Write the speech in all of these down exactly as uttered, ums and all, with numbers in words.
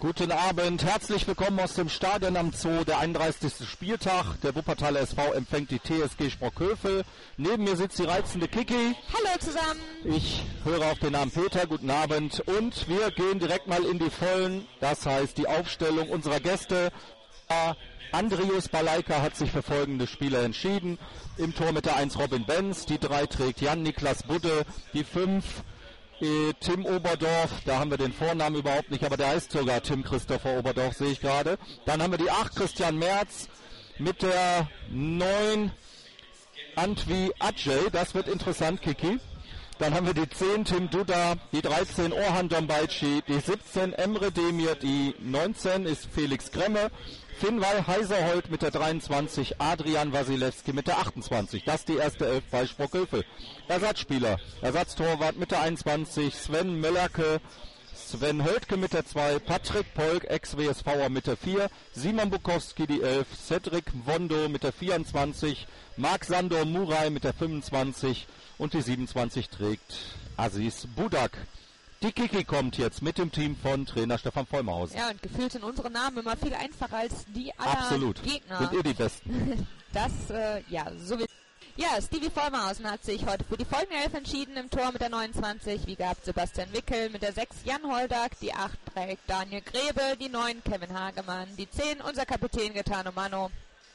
Guten Abend, herzlich willkommen aus dem Stadion am Zoo, der einunddreißigste Spieltag. Der Wuppertaler S V empfängt die T S G Sprockhövel. Neben mir sitzt die reizende Kiki. Hallo zusammen. Ich höre auf den Namen Peter, guten Abend. Und wir gehen direkt mal in die Vollen, das heißt die Aufstellung unserer Gäste. Andrius Balaika hat sich für folgende Spieler entschieden. Im Tor mit der eins Robin Benz, die drei trägt Jan-Niklas Budde, die fünf Tim Oberdorf, da haben wir den Vornamen überhaupt nicht, aber der heißt sogar Tim Christopher Oberdorf, sehe ich gerade. Dann haben wir die acht Christian Merz mit der neun Antwi Ajay, das wird interessant, Kiki. Dann haben wir die zehn Tim Duda, die dreizehn Orhan Dombaici, die siebzehn Emre Demir, die neunzehn ist Felix Gremme, Finway Heiserholt mit der dreiundzwanzig, Adrian Wasilewski mit der achtundzwanzig. Das ist die erste Elf bei Sprockhövel. Ersatzspieler, Ersatztorwart mit der einundzwanzig, Sven Möllerke, Sven Höltke mit der zwei, Patrick Polk, Ex-W S V'er mit der vier, Simon Bukowski die elf, Cedric Wondo mit der vierundzwanzig, Marc Sandor Muray mit der fünfundzwanzig und die siebenundzwanzig trägt Aziz Budak. Die Kiki kommt jetzt mit dem Team von Trainer Stefan Vollmerhausen. Ja, und gefühlt sind unsere Namen immer viel einfacher als die aller Absolut. Gegner. Sind ihr die Besten? Das, äh, ja, so wie... Ja, Stevie Vollmerhausen hat sich heute für die folgende Elf entschieden. Im Tor mit der neunundzwanzig, wie gehabt, Sebastian Wickel, mit der sechs Jan Holdak, die acht trägt Daniel Grebe, die neun Kevin Hagemann, die zehn unser Kapitän Gaetano Mano,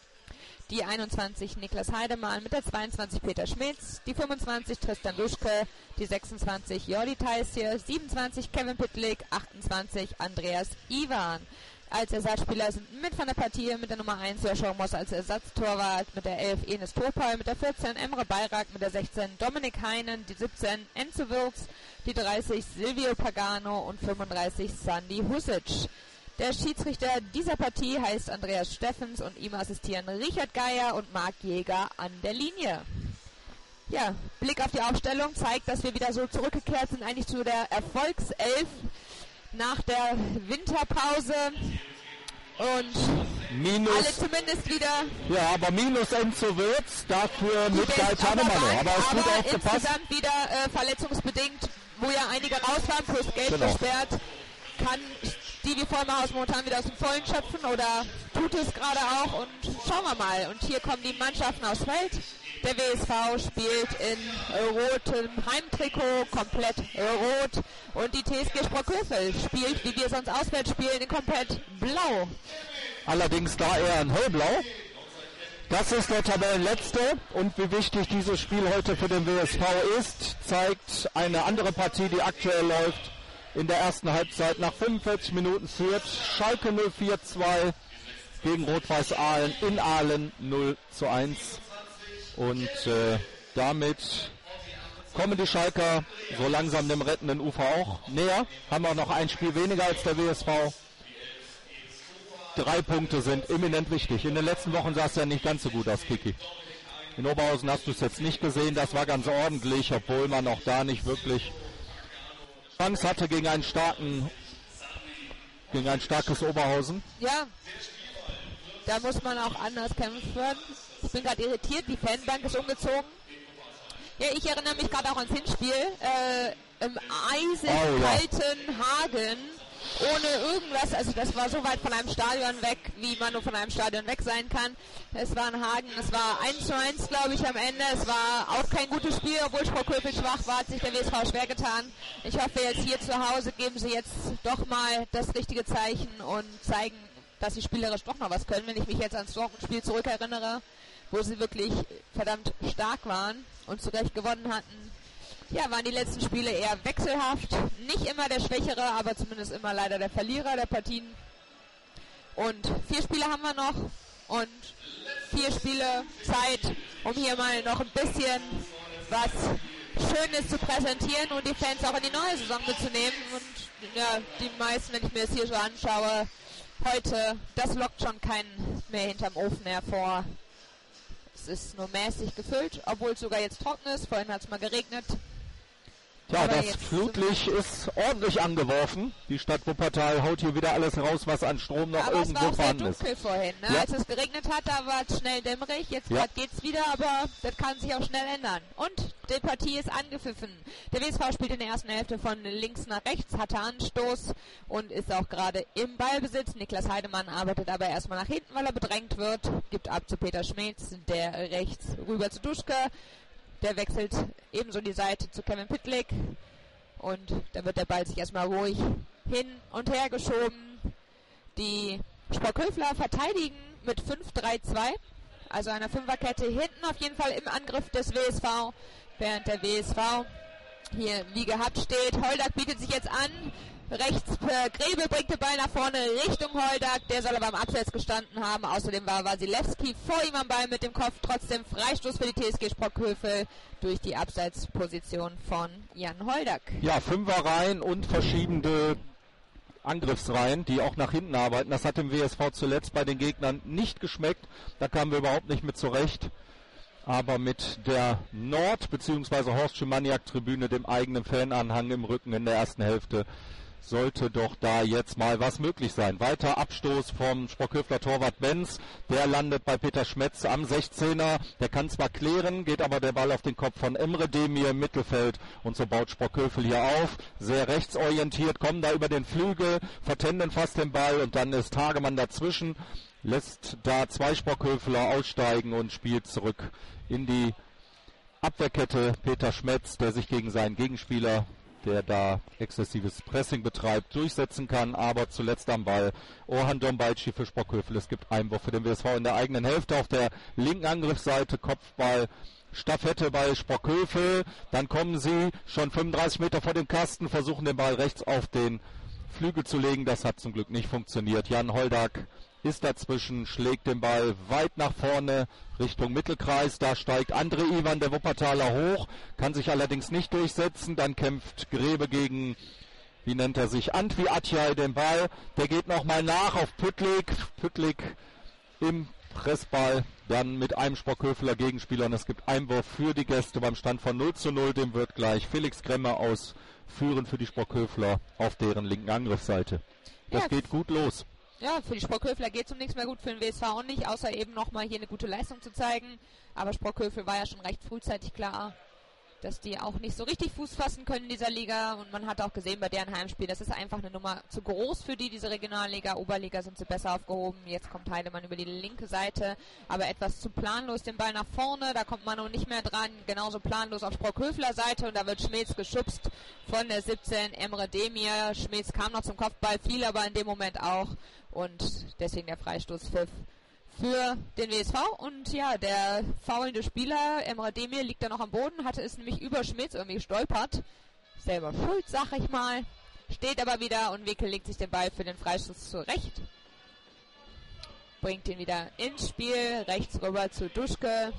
die einundzwanzig Niklas Heidemann, mit der zweiundzwanzig Peter Schmitz, die fünfundzwanzig Tristan Luschke, die sechsundzwanzig Jordi Theisje, siebenundzwanzig Kevin Pittlik, achtundzwanzig Andreas Iwan. Als Ersatzspieler sind mit von der Partie mit der Nummer eins Joshua Moss als Ersatztorwart, mit der elf Enes Topal, mit der vierzehn Emre Bayrak, mit der sechzehn Dominik Heinen, die siebzehn Enzo Wirks, die dreißig Silvio Pagano und fünfunddreißig Sandy Husic. Der Schiedsrichter dieser Partie heißt Andreas Steffens und ihm assistieren Richard Geier und Marc Jäger an der Linie. Ja, Blick auf die Aufstellung zeigt, dass wir wieder so zurückgekehrt sind eigentlich zu der Erfolgself nach der Winterpause und minus, alle zumindest wieder... Ja, aber minus Enzo Wirtz, dafür mit Gaetano Mano. Aber es ist gut aufgepasst. Insgesamt wieder äh, verletzungsbedingt, wo ja einige raus waren, plus Geld genau. gesperrt, kann Stevie Vollmerhausen momentan wieder aus dem Vollen schöpfen oder tut es gerade auch und schauen wir mal. Und hier kommen die Mannschaften aufs Feld. Der W S V spielt in rotem Heimtrikot, komplett rot. Und die T S G Sprockhövel spielt, wie wir sonst auswärts spielen, in komplett blau. Allerdings da eher in hellblau. Das ist der Tabellenletzte. Und wie wichtig dieses Spiel heute für den W S V ist, zeigt eine andere Partie, die aktuell läuft. In der ersten Halbzeit nach fünfundvierzig Minuten führt Schalke null vier zwei gegen Rot-Weiß Aalen in Aalen null zu eins. Und äh, damit kommen die Schalker so langsam dem rettenden Ufer auch näher. Haben auch noch ein Spiel weniger als der W S V. Drei Punkte sind eminent wichtig. In den letzten Wochen sah es ja nicht ganz so gut aus, Kiki. In Oberhausen hast du es jetzt nicht gesehen. Das war ganz ordentlich, obwohl man auch da nicht wirklich Chance hatte gegen einen starken, gegen ein starkes Oberhausen. Ja, da muss man auch anders kämpfen. Ich bin gerade irritiert, die Fanbank ist umgezogen. Ja, ich erinnere mich gerade auch ans Hinspiel. Äh, im eisenkalten oh, ja. Hagen, ohne irgendwas, also das war so weit von einem Stadion weg, wie man nur von einem Stadion weg sein kann. Es war ein Hagen, es war eins zu eins, glaube ich, am Ende. Es war auch kein gutes Spiel, obwohl Sprockhövel schwach war, hat sich der W S V schwer getan. Ich hoffe jetzt hier zu Hause geben sie jetzt doch mal das richtige Zeichen und zeigen, dass sie spielerisch doch noch was können, wenn ich mich jetzt ans Dortmund-Spiel zurückerinnere, wo sie wirklich verdammt stark waren und zu Recht gewonnen hatten. Ja, waren die letzten Spiele eher wechselhaft. Nicht immer der Schwächere, aber zumindest immer leider der Verlierer der Partien. Und vier Spiele haben wir noch und vier Spiele Zeit, um hier mal noch ein bisschen was Schönes zu präsentieren und die Fans auch in die neue Saison mitzunehmen. Und ja, die meisten, wenn ich mir das hier so anschaue, heute, das lockt schon keinen mehr hinterm Ofen hervor. Es ist nur mäßig gefüllt, obwohl es sogar jetzt trocken ist. Vorhin hat es mal geregnet. Ja, Aber das jetzt Flutlicht ist ordentlich angeworfen. Die Stadt Wuppertal haut hier wieder alles raus, was an Strom noch aber irgendwo es war auch sehr vorhanden ist. dunkel vorhin. Ne? Ja. Als es geregnet hat, da war es schnell dämmerig. Jetzt Ja. gerade geht's wieder, aber das kann sich auch schnell ändern. Und die Partie ist angepfiffen. Der W S V spielt in der ersten Hälfte von links nach rechts, hatte Anstoß und ist auch gerade im Ballbesitz. Niklas Heidemann arbeitet aber erstmal nach hinten, weil er bedrängt wird. Gibt ab zu Peter Schmetz, der rechts rüber zu Duschke. Der wechselt ebenso die Seite zu Kevin Pittlik. Und da wird der Ball sich erstmal ruhig hin und her geschoben. Die Sprockhöfler verteidigen mit fünf drei zwei. Also einer Fünferkette hinten auf jeden Fall im Angriff des W S V. Während der W S V hier wie gehabt steht. Holdak bietet sich jetzt an. Rechts äh, Grebe bringt den Ball nach vorne Richtung Holdak. Der soll aber am Abseits gestanden haben. Außerdem war Wasilewski vor ihm am Ball mit dem Kopf. Trotzdem Freistoß für die T S G Sprockhövel durch die Abseitsposition von Jan Holdak. Ja, Fünferreihen und verschiedene Angriffsreihen, die auch nach hinten arbeiten. Das hat dem W S V zuletzt bei den Gegnern nicht geschmeckt. Da kamen wir überhaupt nicht mit zurecht. Aber mit der Nord- bzw. Horst Schimaniak-Tribüne, dem eigenen Fananhang im Rücken in der ersten Hälfte, sollte doch da jetzt mal was möglich sein. Weiter Abstoß vom Sprockhöfler Torwart Benz. Der landet bei Peter Schmetz am sechzehner. Der kann zwar klären, geht aber der Ball auf den Kopf von Emre Demir im Mittelfeld. Und so baut Sprockhövel hier auf. Sehr rechtsorientiert, kommen da über den Flügel, vertenden fast den Ball und dann ist Hagemann dazwischen. Lässt da zwei Sprockhöfler aussteigen und spielt zurück in die Abwehrkette. Peter Schmetz, der sich gegen seinen Gegenspieler, der da exzessives Pressing betreibt, durchsetzen kann, aber zuletzt am Ball Orhan Dombayci für Sprockhövel. Es gibt Einwurf für den W S V in der eigenen Hälfte auf der linken Angriffsseite, Kopfball, Staffette bei Sprockhövel, dann kommen sie schon fünfunddreißig Meter vor dem Kasten, versuchen den Ball rechts auf den Flügel zu legen, das hat zum Glück nicht funktioniert. Jan Holdak ist dazwischen, schlägt den Ball weit nach vorne Richtung Mittelkreis. Da steigt André Iwan, der Wuppertaler, hoch, kann sich allerdings nicht durchsetzen. Dann kämpft Grebe gegen, wie nennt er sich, Antwi Atjay den Ball. Der geht nochmal nach auf Püttlik. Püttlik im Pressball, dann mit einem Sprockhöfler Gegenspieler. Und es gibt Einwurf für die Gäste beim Stand von null zu null. Dem wird gleich Felix Kremme ausführen für die Sprockhöfler auf deren linken Angriffsseite. Das Ja. geht gut los. Ja, für die Sprockhöfler geht es um nichts mehr gut, für den W S V auch nicht, außer eben nochmal hier eine gute Leistung zu zeigen. Aber Sprockhövel war ja schon recht frühzeitig klar, dass die auch nicht so richtig Fuß fassen können in dieser Liga. Und man hat auch gesehen bei deren Heimspiel, das ist einfach eine Nummer zu groß für die, diese Regionalliga. Oberliga sind sie besser aufgehoben. Jetzt kommt Heidemann über die linke Seite, aber etwas zu planlos den Ball nach vorne. Da kommt Manu nicht mehr dran, genauso planlos auf Sprockhöfler Seite. Und da wird Schmetz geschubst von der siebzehn, Emre Demir. Schmetz kam noch zum Kopfball, fiel aber in dem Moment auch. Und deswegen der Freistoßpfiff für den W S V. Und ja, der faulende Spieler, Emre Demir, liegt da noch am Boden, hatte es nämlich über Schmetz irgendwie gestolpert. Selber schuld, sag ich mal. Steht aber wieder und Wickel legt sich den Ball für den Freistoß zurecht. Bringt ihn wieder ins Spiel, rechts rüber zu Duschke.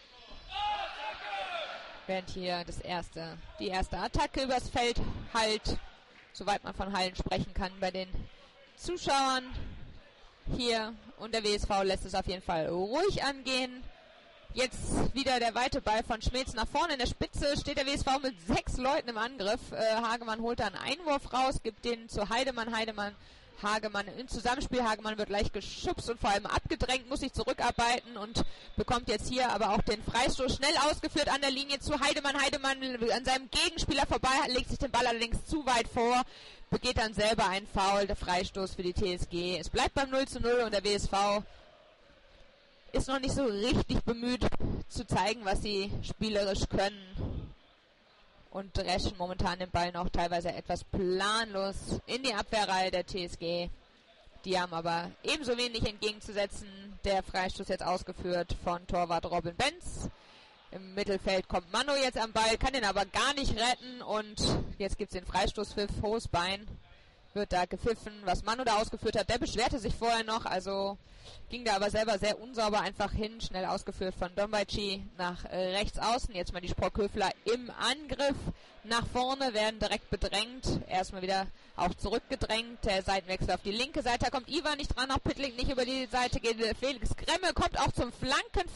Während hier das erste, die erste Attacke übers Feld halt, soweit man von Hallen sprechen kann, bei den Zuschauern hier, und der W S V lässt es auf jeden Fall ruhig angehen. Jetzt wieder der weite Ball von Schmetz nach vorne. In der Spitze steht der W S V mit sechs Leuten im Angriff. Äh, Hagemann holt da einen Einwurf raus, gibt den zu Heidemann. Heidemann, Hagemann im Zusammenspiel. Hagemann wird leicht geschubst und vor allem abgedrängt, muss sich zurückarbeiten und bekommt jetzt hier aber auch den Freistoß schnell ausgeführt an der Linie zu Heidemann. Heidemann an seinem Gegenspieler vorbei, legt sich den Ball allerdings zu weit vor, begeht dann selber einen Foul, der Freistoß für die T S G. Es bleibt beim null zu null und der W S V ist noch nicht so richtig bemüht zu zeigen, was sie spielerisch können. Und dreschen momentan den Ball noch teilweise etwas planlos in die Abwehrreihe der T S G. Die haben aber ebenso wenig entgegenzusetzen. Der Freistoß jetzt ausgeführt von Torwart Robin Benz. Im Mittelfeld kommt Manu jetzt am Ball, kann den aber gar nicht retten. Und jetzt gibt es den Freistoßpfiff, hohes Bein. Wird da gepfiffen, was Manu da ausgeführt hat. Der beschwerte sich vorher noch, also ging da aber selber sehr unsauber einfach hin. Schnell ausgeführt von Dombayci nach äh, rechts außen. Jetzt mal die Sprockhöfler im Angriff nach vorne, werden direkt bedrängt. Erstmal wieder auch zurückgedrängt. Der Seitenwechsel auf die linke Seite. Da kommt Ivan nicht dran, auch Pittlik nicht über die Seite geht. Felix Kremme kommt auch zum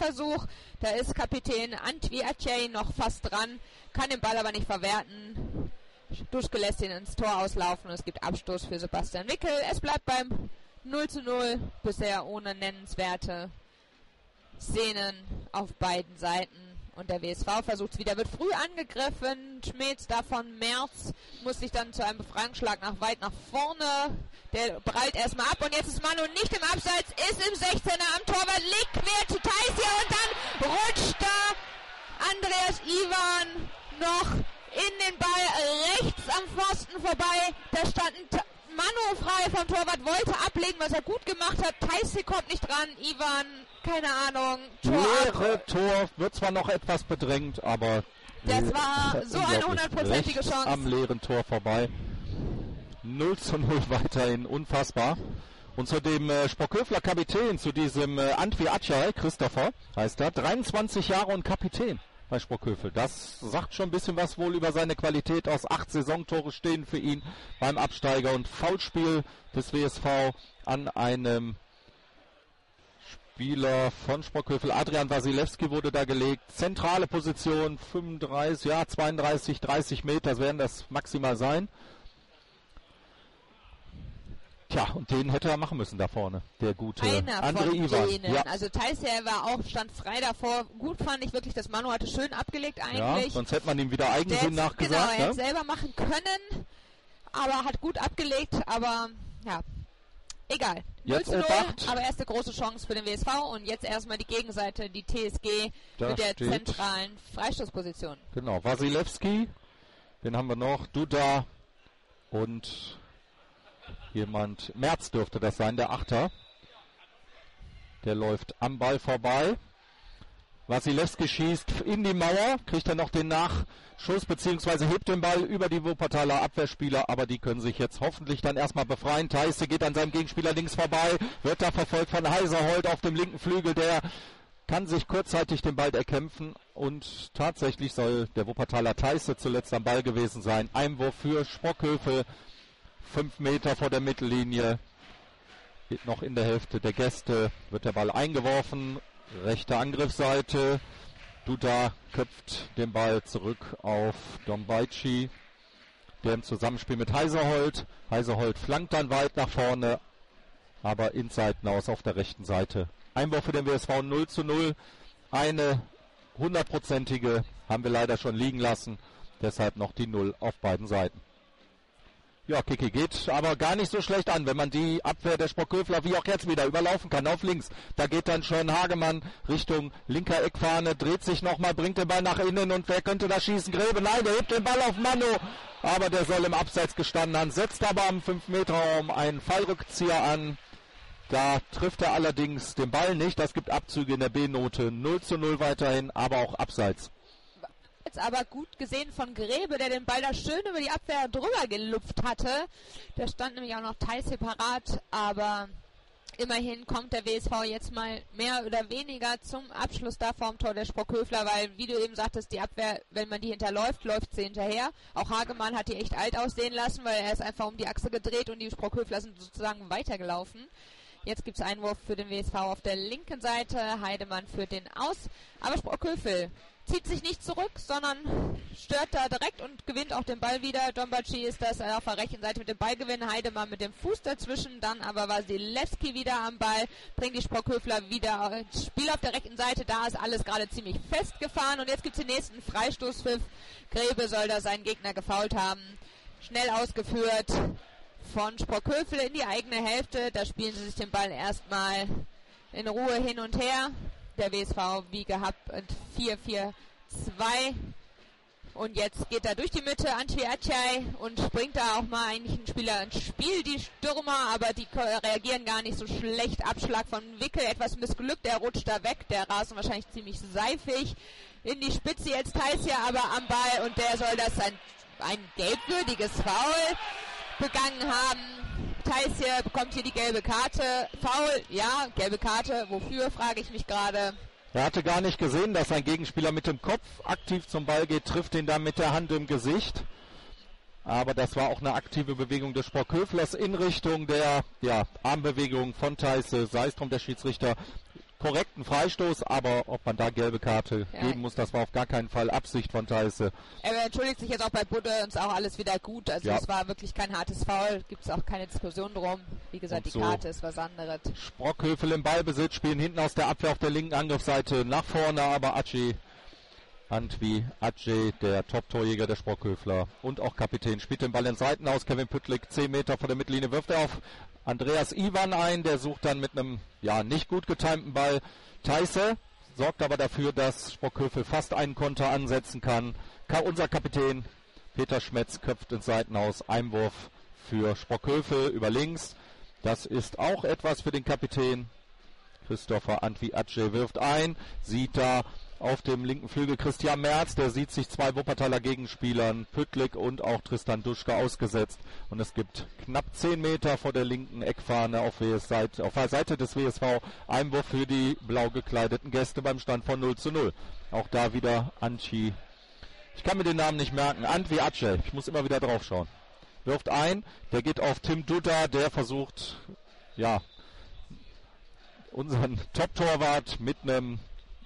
Flankenversuch. Da ist Kapitän Antwi Atjay noch fast dran, kann den Ball aber nicht verwerten. Duschke lässt ihn ins Tor auslaufen und es gibt Abstoß für Sebastian Wickel. Es bleibt beim null zu null, bisher ohne nennenswerte Szenen auf beiden Seiten. Und der W S V versucht es wieder, wird früh angegriffen. Schmidt davon Merz muss sich dann zu einem Befreiungsschlag nach weit nach vorne. Der prallt erstmal ab und jetzt ist Manu nicht im Abseits, ist im sechzehner am Torwart, liegt quer zu Theis und dann rutscht da Andreas Iwan noch in den Ball rechts am Pfosten vorbei. Da stand ein Manu frei vom Torwart, wollte ablegen, was er gut gemacht hat. Theis kommt nicht dran, Iwan, keine Ahnung. Leere Tor, wird zwar noch etwas bedrängt, aber das war so eine hundertprozentige Chance. Am leeren Tor vorbei. null zu null weiterhin, unfassbar. Und zu dem äh, Sprockhöfler Kapitän, zu diesem äh, Antwi Acay, Christopher heißt er, dreiundzwanzig Jahre und Kapitän bei Sprockhövel. Das sagt schon ein bisschen was wohl über seine Qualität aus. Acht Saisontore stehen für ihn beim Absteiger und Foulspiel des W S V an einem Spieler von Sprockhövel. Adrian Wasilewski wurde da gelegt. Zentrale Position, fünfunddreißig, ja, zweiunddreißig, dreißig Meter werden das maximal sein. Tja, und den hätte er machen müssen da vorne, der gute André Iwan. Ja. Also Theisier war auch, stand frei davor. Gut fand ich wirklich, das Manu hatte schön abgelegt eigentlich. Ja, sonst hätte man ihm wieder Eigensinn nachgesagt. Genau, er ne? hätte selber machen können, aber hat gut abgelegt, aber ja, egal. Jetzt null zu null, Obacht. aber erste große Chance für den W S V und jetzt erstmal die Gegenseite, die T S G da mit der steht zentralen Freistoßposition. Genau, Wasilewski, den haben wir noch, Duda und jemand, Merz dürfte das sein, der Achter. Der läuft am Ball vorbei. Wasilewski schießt in die Mauer, kriegt dann noch den Nachschuss, beziehungsweise hebt den Ball über die Wuppertaler Abwehrspieler, aber die können sich jetzt hoffentlich dann erstmal befreien. Theisse geht an seinem Gegenspieler links vorbei, wird da verfolgt von Heiserholt auf dem linken Flügel, der kann sich kurzzeitig den Ball erkämpfen und tatsächlich soll der Wuppertaler Theisse zuletzt am Ball gewesen sein. Einwurf für Sprockhövel. Fünf Meter vor der Mittellinie, geht noch in der Hälfte der Gäste, wird der Ball eingeworfen, rechte Angriffsseite, Duda köpft den Ball zurück auf Dombaici, der im Zusammenspiel mit Heiserholt, Heiserholt flankt dann weit nach vorne, aber ins Seitenhaus auf der rechten Seite. Einwurf für den W S V null zu null, eine hundertprozentige haben wir leider schon liegen lassen, deshalb noch die Null auf beiden Seiten. Ja, Kiki geht aber gar nicht so schlecht an, wenn man die Abwehr der Sprockhöfler wie auch jetzt wieder überlaufen kann auf links. Da geht dann schon Hagemann Richtung linker Eckfahne, dreht sich nochmal, bringt den Ball nach innen und wer könnte da schießen? Grebe, nein, der hebt den Ball auf Manu, aber der soll im Abseits gestanden haben, setzt aber am fünf Meter Raum einen Fallrückzieher an. Da trifft er allerdings den Ball nicht, das gibt Abzüge in der B-Note, null zu null weiterhin, aber auch Abseits. Jetzt aber gut gesehen von Grebe, der den Ball da schön über die Abwehr drüber gelupft hatte. Da stand nämlich auch noch Theisse parat, aber immerhin kommt der W S V jetzt mal mehr oder weniger zum Abschluss da vorm Tor der Sprockhöfler, weil, wie du eben sagtest, die Abwehr, wenn man die hinterläuft, läuft sie hinterher. Auch Hagemann hat die echt alt aussehen lassen, weil er ist einfach um die Achse gedreht und die Sprockhöfler sind sozusagen weitergelaufen. Jetzt gibt es Einwurf für den W S V auf der linken Seite, Heidemann führt den aus, aber Sprockhövel zieht sich nicht zurück, sondern stört da direkt und gewinnt auch den Ball wieder. Dombaci ist das auf der rechten Seite mit dem Ballgewinn, Heidemann mit dem Fuß dazwischen, dann aber Wasilewski wieder am Ball, bringt die Sprockhöfler wieder ins Spiel auf der rechten Seite, da ist alles gerade ziemlich festgefahren und jetzt gibt es den nächsten Freistoßpfiff. Grebe soll da seinen Gegner gefoult haben, schnell ausgeführt von Sprockhövel in die eigene Hälfte, da spielen sie sich den Ball erstmal in Ruhe hin und her. Der W S V wie gehabt vier vier zwei und jetzt geht er durch die Mitte, Antwi Acay, und bringt da auch mal eigentlich einen Spieler ins Spiel, die Stürmer, aber die reagieren gar nicht so schlecht. Abschlag von Wickel, etwas missglückt, der rutscht da weg, der Rasen wahrscheinlich ziemlich seifig, in die Spitze jetzt Theisse aber am Ball und der soll das ein, ein gelbwürdiges Foul begangen haben. Theisse bekommt hier die gelbe Karte. Foul, ja, gelbe Karte. Wofür, frage ich mich gerade. Er hatte gar nicht gesehen, dass sein Gegenspieler mit dem Kopf aktiv zum Ball geht, trifft ihn dann mit der Hand im Gesicht. Aber das war auch eine aktive Bewegung des Sprockhöflers in Richtung der ja, Armbewegung von Theisse. Sei es drum, der Schiedsrichter korrekten Freistoß, aber ob man da gelbe Karte ja. geben muss, das war auf gar keinen Fall Absicht von Theisse. Er entschuldigt sich jetzt auch bei Budde und ist auch alles wieder gut. Also ja. es war wirklich kein hartes Foul, gibt es auch keine Diskussion drum. Wie gesagt, und die so Karte ist was anderes. Sprockhövel im Ballbesitz, spielen hinten aus der Abwehr auf der linken Angriffsseite nach vorne, aber Aceh, Antwi Aceh, der Top-Torjäger der Sprockhöfler und auch Kapitän, spielt den Ball ins Seitenhaus. Kevin Püttlik, zehn Meter vor der Mittellinie, wirft er auf Andreas Iwan ein, der sucht dann mit einem ja nicht gut getimten Ball Theisse, sorgt aber dafür, dass Sprockhövel fast einen Konter ansetzen kann. Ka- unser Kapitän Peter Schmetz köpft ins Seitenhaus, Einwurf für Sprockhövel über links. Das ist auch etwas für den Kapitän. Christopher Antwi Aceh wirft ein, sieht da auf dem linken Flügel Christian Merz, der sieht sich zwei Wuppertaler Gegenspielern, Püttlik und auch Tristan Duschke, ausgesetzt. Und es gibt knapp zehn Meter vor der linken Eckfahne auf, W S Seite, auf der Seite des W S V Einwurf für die blau gekleideten Gäste beim Stand von null zu null. Auch da wieder Anchi. Ich kann mir den Namen nicht merken. Antwi Aceh, ich muss immer wieder drauf schauen. Wirft ein, der geht auf Tim Dutta, der versucht, ja, unseren Top-Torwart mit einem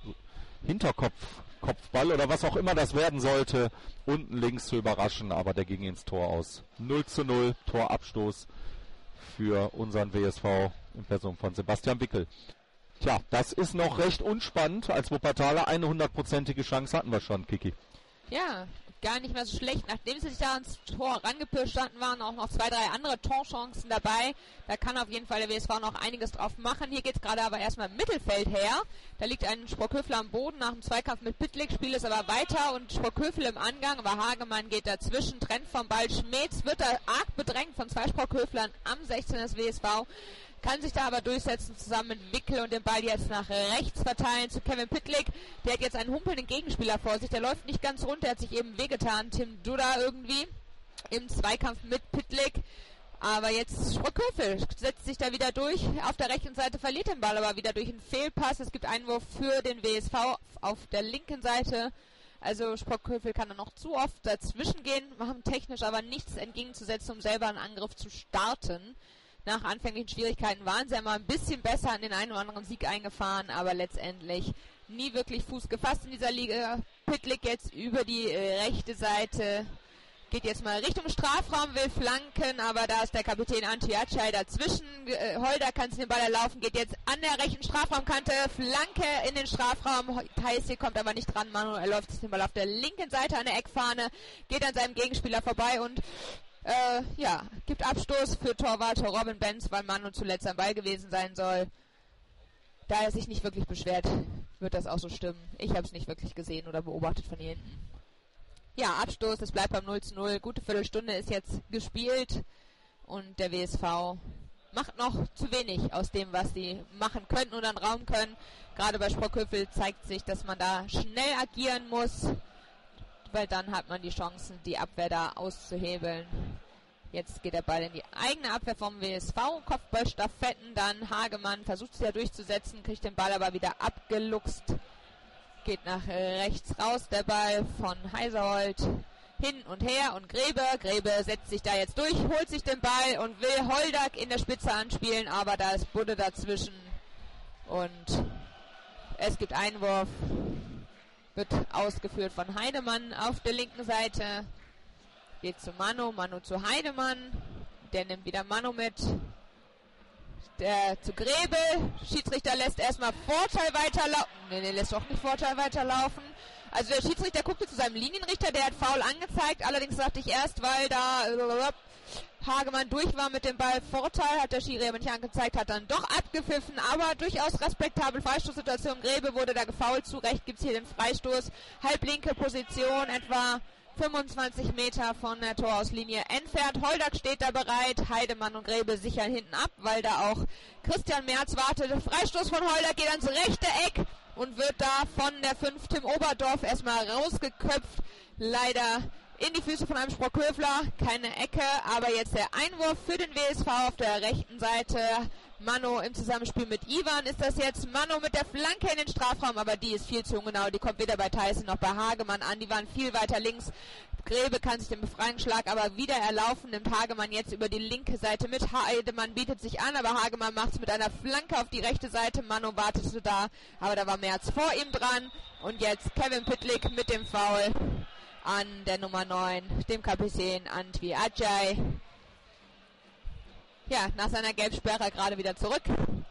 Hinterkopf-Kopfball oder was auch immer das werden sollte, unten links zu überraschen, aber der ging ins Tor aus. null zu null, Torabstoß für unseren W S V in Person von Sebastian Wickel. Tja, das ist noch recht unspannend. Als Wuppertaler eine hundertprozentige Chance hatten wir schon, Kiki. Ja, gar nicht mehr so schlecht. Nachdem sie sich da ans Tor rangepirscht hatten, waren auch noch zwei, drei andere Torchancen dabei. Da kann auf jeden Fall der W S V noch einiges drauf machen. Hier geht es gerade aber erstmal im Mittelfeld her. Da liegt ein Sprockhöfler am Boden nach dem Zweikampf mit Püttlik, spielt es aber weiter und Sprockhövel im Angang, aber Hagemann geht dazwischen, trennt vom Ball. Schmetz wird da arg bedrängt von zwei Sprockhöflern am sechzehn des W S V. Kann sich da aber durchsetzen, zusammen mit Wickel und den Ball jetzt nach rechts verteilen zu Kevin Püttlik. Der hat jetzt einen humpelnden Gegenspieler vor sich. Der läuft nicht ganz runter, hat sich eben wehgetan. Tim Dutta irgendwie im Zweikampf mit Püttlik. Aber jetzt Sprockhövel setzt sich da wieder durch. Auf der rechten Seite verliert den Ball aber wieder durch einen Fehlpass. Es gibt Einwurf für den W S V auf der linken Seite. Also Sprockhövel kann da noch zu oft dazwischen gehen, haben technisch aber nichts entgegenzusetzen, um selber einen Angriff zu starten. Nach anfänglichen Schwierigkeiten waren sie ja mal ein bisschen besser, an den einen oder anderen Sieg eingefahren, aber letztendlich nie wirklich Fuß gefasst in dieser Liga. Püttlik jetzt über die äh, rechte Seite, geht jetzt mal Richtung Strafraum, will flanken, aber da ist der Kapitän Antwi Aceh dazwischen. Äh, Holder kann sich den Ball erlaufen, geht jetzt an der rechten Strafraumkante, Flanke in den Strafraum. Theisse kommt aber nicht dran, Manu erläuft sich den Ball auf der linken Seite an der Eckfahne, geht an seinem Gegenspieler vorbei und Äh, ja, gibt Abstoß für Torwart Robin Benz, weil Manu zuletzt am Ball gewesen sein soll. Da er sich nicht wirklich beschwert, wird das auch so stimmen. Ich habe es nicht wirklich gesehen oder beobachtet von hier hinten. Ja, Abstoß, es bleibt beim null zu null. Gute Viertelstunde ist jetzt gespielt und der W S V macht noch zu wenig aus dem, was sie machen könnten oder einen Raum können. Gerade bei Sprockhövel zeigt sich, dass man da schnell agieren muss, weil dann hat man die Chancen, die Abwehr da auszuhebeln. Jetzt geht der Ball in die eigene Abwehr vom W S V. Kopfballstaffetten, dann Hagemann versucht sich da durchzusetzen, kriegt den Ball aber wieder abgeluchst. Geht nach rechts raus, der Ball von Heiserholt hin und her und Grebe. Grebe setzt sich da jetzt durch, holt sich den Ball und will Holdak in der Spitze anspielen, aber da ist Budde dazwischen und es gibt Einwurf. Wird ausgeführt von Heidemann auf der linken Seite. Geht zu Manu, Manu zu Heidemann. Der nimmt wieder Manu mit. Der zu Grebe. Schiedsrichter lässt erstmal Vorteil weiterlaufen. Ne, ne, lässt doch nicht Vorteil weiterlaufen. Also der Schiedsrichter guckte zu seinem Linienrichter, der hat Foul angezeigt. Allerdings sagte ich erst, weil da Hagemann durch war mit dem Ball. Vorteil hat der Schiri aber nicht angezeigt, hat dann doch abgepfiffen, aber durchaus respektabel. Freistoßsituation, Grebe wurde da gefoult. Zu Recht gibt es hier den Freistoß. Halblinke Position, etwa fünfundzwanzig Meter von der Torauslinie entfernt. Holdak steht da bereit. Heidemann und Grebe sichern hinten ab, weil da auch Christian Merz wartet. Freistoß von Holdak geht ans rechte Eck und wird da von der fünf Tim Oberdorf erstmal rausgeköpft. Leider in die Füße von einem Sprockhöfler, keine Ecke, aber jetzt der Einwurf für den W S V auf der rechten Seite. Mano im Zusammenspiel mit Ivan ist das jetzt. Mano mit der Flanke in den Strafraum, aber die ist viel zu ungenau. Die kommt weder bei Tyson noch bei Hagemann an. Die waren viel weiter links. Grebe kann sich den Befreiungsschlag aber wieder erlaufen. Nimmt Hagemann jetzt über die linke Seite mit. Heidemann bietet sich an, aber Hagemann macht es mit einer Flanke auf die rechte Seite. Mano wartete da, aber da war Merz vor ihm dran. Und jetzt Kevin Pytlik mit dem Foul an der Nummer neun, dem Kapitän Antwi Ajay. Ja, nach seiner Gelbsperre gerade wieder zurück.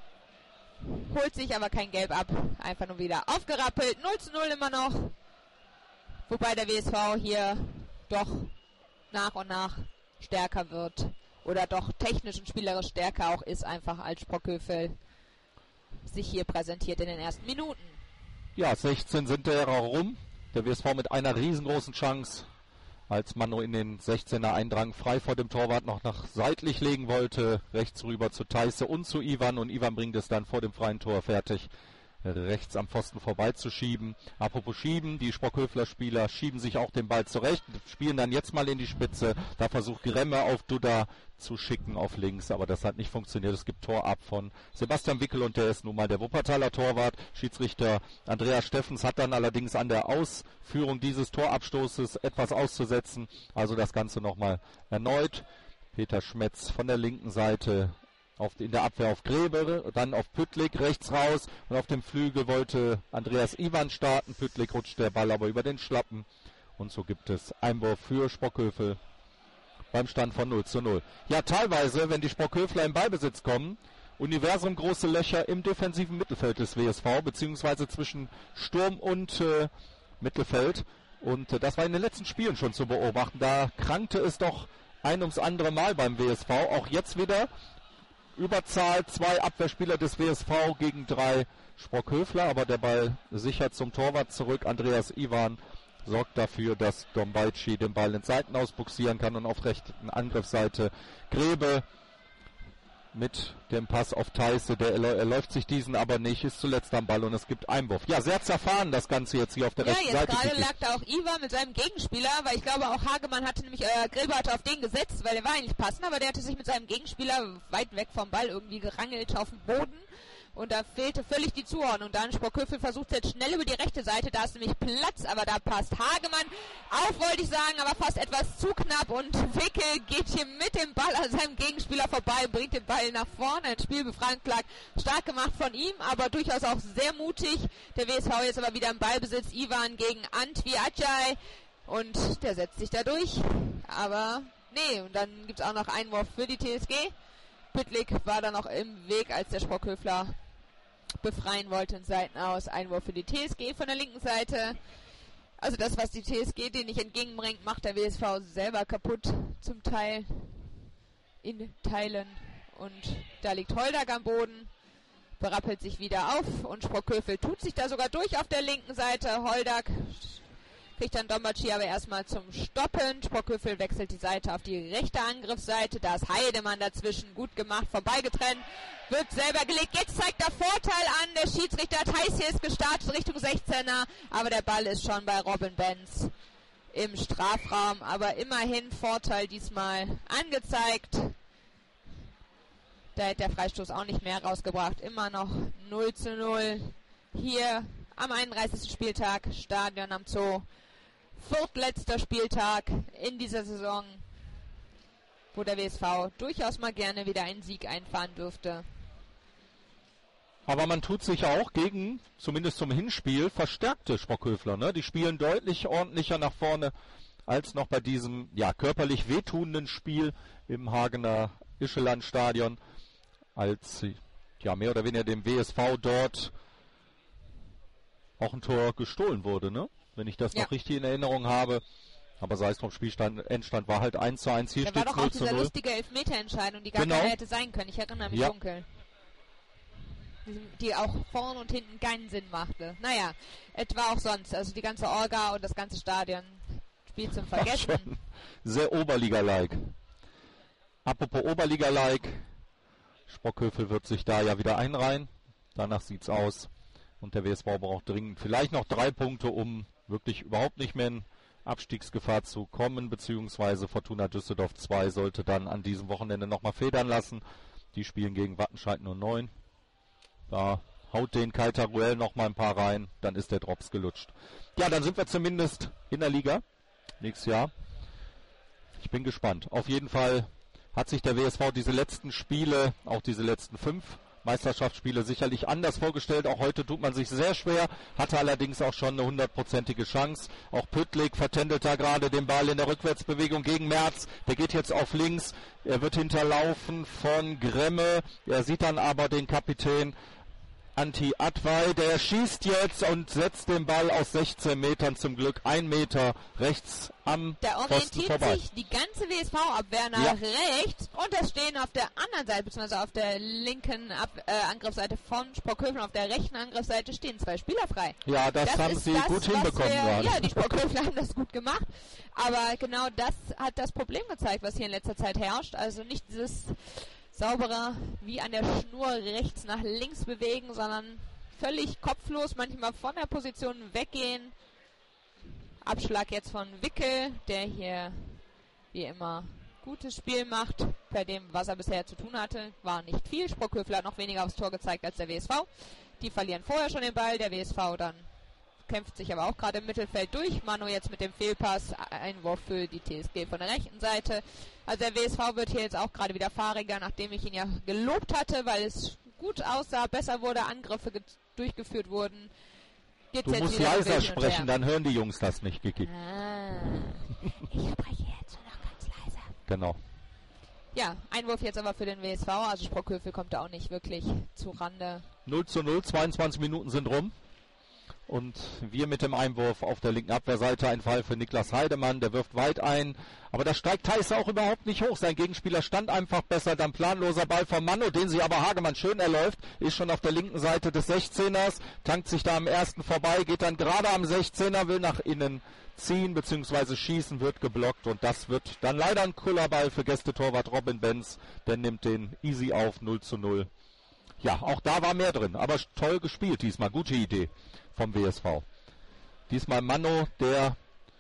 Holt sich aber kein Gelb ab. Einfach nur wieder aufgerappelt. null zu null immer noch. Wobei der W S V hier doch nach und nach stärker wird. Oder doch technisch und spielerisch stärker auch ist, einfach als Sprockhövel sich hier präsentiert in den ersten Minuten. Ja, sechzehn sind der rum. Der W S V mit einer riesengroßen Chance, als Mano in den sechzehner eindrang, frei vor dem Torwart noch nach seitlich legen wollte, rechts rüber zu Theise und zu Ivan, und Ivan bringt es dann vor dem freien Tor fertig, rechts am Pfosten vorbeizuschieben. Apropos schieben, die Sprockhöfler Spieler schieben sich auch den Ball zurecht, spielen dann jetzt mal in die Spitze, da versucht Gremme auf Duda zu schicken auf links, aber das hat nicht funktioniert. Es gibt Tor ab von Sebastian Wickel und der ist nun mal der Wuppertaler Torwart. Schiedsrichter Andreas Steffens hat dann allerdings an der Ausführung dieses Torabstoßes etwas auszusetzen, also das Ganze nochmal erneut. Peter Schmetz von der linken Seite auf, in der Abwehr auf Grebe, dann auf Pytlik rechts raus, und auf dem Flügel wollte Andreas Ivan starten. Pytlik rutscht der Ball aber über den Schlappen, und so gibt es Einwurf für Sprockhövel beim Stand von null zu null. Ja, teilweise, wenn die Sprockhöfler im Ballbesitz kommen, Universum große Löcher im defensiven Mittelfeld des W S V, beziehungsweise zwischen Sturm und äh, Mittelfeld. Und äh, das war in den letzten Spielen schon zu beobachten. Da krankte es doch ein ums andere Mal beim W S V. Auch jetzt wieder Überzahl, zwei Abwehrspieler des W S V gegen drei Sprockhöfler, aber der Ball sicher zum Torwart zurück. Andreas Ivan sorgt dafür, dass Dombayci den Ball ins Seitenaus buxieren kann, und auf rechten Angriffsseite Grebe mit dem Pass auf Theise, der er läuft sich diesen aber nicht, ist zuletzt am Ball, und es gibt Einwurf. Ja, sehr zerfahren das Ganze jetzt hier auf der ja, rechten Seite. Ja, jetzt gerade lag da auch Ivan mit seinem Gegenspieler, weil ich glaube auch Hagemann hatte nämlich, äh, Grebe hatte auf den gesetzt, weil der war eigentlich passend, aber der hatte sich mit seinem Gegenspieler weit weg vom Ball irgendwie gerangelt auf dem Boden. Und da fehlte völlig die Zuordnung. Dann Sprockhövel versucht jetzt schnell über die rechte Seite. Da ist nämlich Platz, aber da passt Hagemann auf, wollte ich sagen, aber fast etwas zu knapp. Und Wickel geht hier mit dem Ball an seinem Gegenspieler vorbei, bringt den Ball nach vorne. Ein Spielbefreiungsschlag stark gemacht von ihm, aber durchaus auch sehr mutig. Der W S V jetzt aber wieder im Ballbesitz. Ivan gegen Antwi Ajay. Und der setzt sich da durch. Aber nee, und dann gibt es auch noch Einwurf für die T S G. Pytlik war da noch im Weg, als der Sprockhöfler befreien wollte in Seiten aus. Einwurf für die T S G von der linken Seite. Also das, was die T S G denen nicht entgegenbringt, macht der W S V selber kaputt. Zum Teil in Teilen. Und da liegt Holdag am Boden. Berappelt sich wieder auf. Und Sprockhövel tut sich da sogar durch auf der linken Seite. Holdag kriegt dann Dombayci aber erstmal zum Stoppen. Sprockhövel wechselt die Seite auf die rechte Angriffsseite. Da ist Heidemann dazwischen. Gut gemacht, vorbeigetrennt. Wird selber gelegt. Jetzt zeigt er Vorteil an. Der Schiedsrichter Theis hier ist gestartet Richtung sechzehner. Aber der Ball ist schon bei Robin Benz im Strafraum. Aber immerhin Vorteil diesmal angezeigt. Da hätte der Freistoß auch nicht mehr rausgebracht. Immer noch null zu null. Hier am einunddreißigsten Spieltag. Stadion am Zoo. Viertletzter Spieltag in dieser Saison, wo der W S V durchaus mal gerne wieder einen Sieg einfahren dürfte. Aber man tut sich auch gegen, zumindest zum Hinspiel, verstärkte Sprockhöfler. Ne? Die spielen deutlich ordentlicher nach vorne als noch bei diesem ja körperlich wehtuenden Spiel im Hagener Ischeland-Stadion, als ja mehr oder weniger dem W S V dort auch ein Tor gestohlen wurde, ne? Wenn ich das ja noch richtig in Erinnerung habe. Aber sei es drum, Spielstand, Endstand war halt eins zu eins. Hier da steht war doch auch diese lustige Elfmeterentscheidung, die gar genau. keine hätte sein können. Ich erinnere mich ja. dunkel. Die, die auch vorn und hinten keinen Sinn machte. Naja, etwa auch sonst. Also die ganze Orga und das ganze Stadion spielt zum Vergessen. Sehr Oberliga-like. Apropos Oberliga-like. Sprockhövel wird sich da ja wieder einreihen. Danach sieht's aus. Und der W S V braucht dringend vielleicht noch drei Punkte, um wirklich überhaupt nicht mehr in Abstiegsgefahr zu kommen, beziehungsweise Fortuna Düsseldorf zwei sollte dann an diesem Wochenende nochmal federn lassen. Die spielen gegen Wattenscheid null neun. Da haut den Kai Taruel noch mal ein paar rein, dann ist der Drops gelutscht. Ja, dann sind wir zumindest in der Liga nächstes Jahr. Ich bin gespannt. Auf jeden Fall hat sich der W S V diese letzten Spiele, auch diese letzten fünf Meisterschaftsspiele sicherlich anders vorgestellt. Auch heute tut man sich sehr schwer, hatte allerdings auch schon eine hundertprozentige Chance. Auch Püttlik vertändelt da gerade den Ball in der Rückwärtsbewegung gegen Merz. Der geht jetzt auf links. Er wird hinterlaufen von Gremme. Er sieht dann aber den Kapitän Antti Advai, der schießt jetzt und setzt den Ball aus sechzehn Metern zum Glück ein Meter rechts am Pfosten vorbei. Da orientiert sich die ganze W S V-Abwehr nach ja. rechts und es stehen auf der anderen Seite, beziehungsweise auf der linken Ab- äh, Angriffsseite von Sporköfen, auf der rechten Angriffsseite stehen zwei Spieler frei. Ja, das, das haben sie das, gut hinbekommen wir, gerade. Ja, die Sporköfen haben das gut gemacht, aber genau das hat das Problem gezeigt, was hier in letzter Zeit herrscht. Also nicht dieses sauberer wie an der Schnur rechts nach links bewegen, sondern völlig kopflos, manchmal von der Position weggehen. Abschlag jetzt von Wickel, der hier wie immer gutes Spiel macht. Bei dem, was er bisher zu tun hatte, war nicht viel. Sprockhöfler hat noch weniger aufs Tor gezeigt als der W S V. Die verlieren vorher schon den Ball, der W S V dann kämpft sich aber auch gerade im Mittelfeld durch. Manu jetzt mit dem Fehlpass, Einwurf für die T S G von der rechten Seite. Also der W S V wird hier jetzt auch gerade wieder fahriger, nachdem ich ihn ja gelobt hatte, weil es gut aussah, besser wurde, Angriffe ge- durchgeführt wurden. Geht's du jetzt musst leiser sprechen, dann hören die Jungs das nicht, Kiki. Ah, ich spreche jetzt nur noch ganz leise. Genau. Ja, Einwurf jetzt aber für den W S V, also Sprockhövel kommt da auch nicht wirklich zu Rande. null zu null, zweiundzwanzig Minuten sind rum. Und wir mit dem Einwurf auf der linken Abwehrseite, ein Fall für Niklas Heidemann, der wirft weit ein. Aber da steigt Theiss auch überhaupt nicht hoch. Sein Gegenspieler stand einfach besser. Dann planloser Ball von Manu, den sie aber Hagemann schön erläuft. Ist schon auf der linken Seite des sechzehners, tankt sich da am ersten vorbei, geht dann gerade am sechzehner, will nach innen ziehen bzw. schießen, wird geblockt. Und das wird dann leider ein Kullerball für Gästetorwart Robin Benz. Der nimmt den easy auf, null zu null. Ja, auch da war mehr drin, aber toll gespielt diesmal. Gute Idee vom W S V. Diesmal Manu, der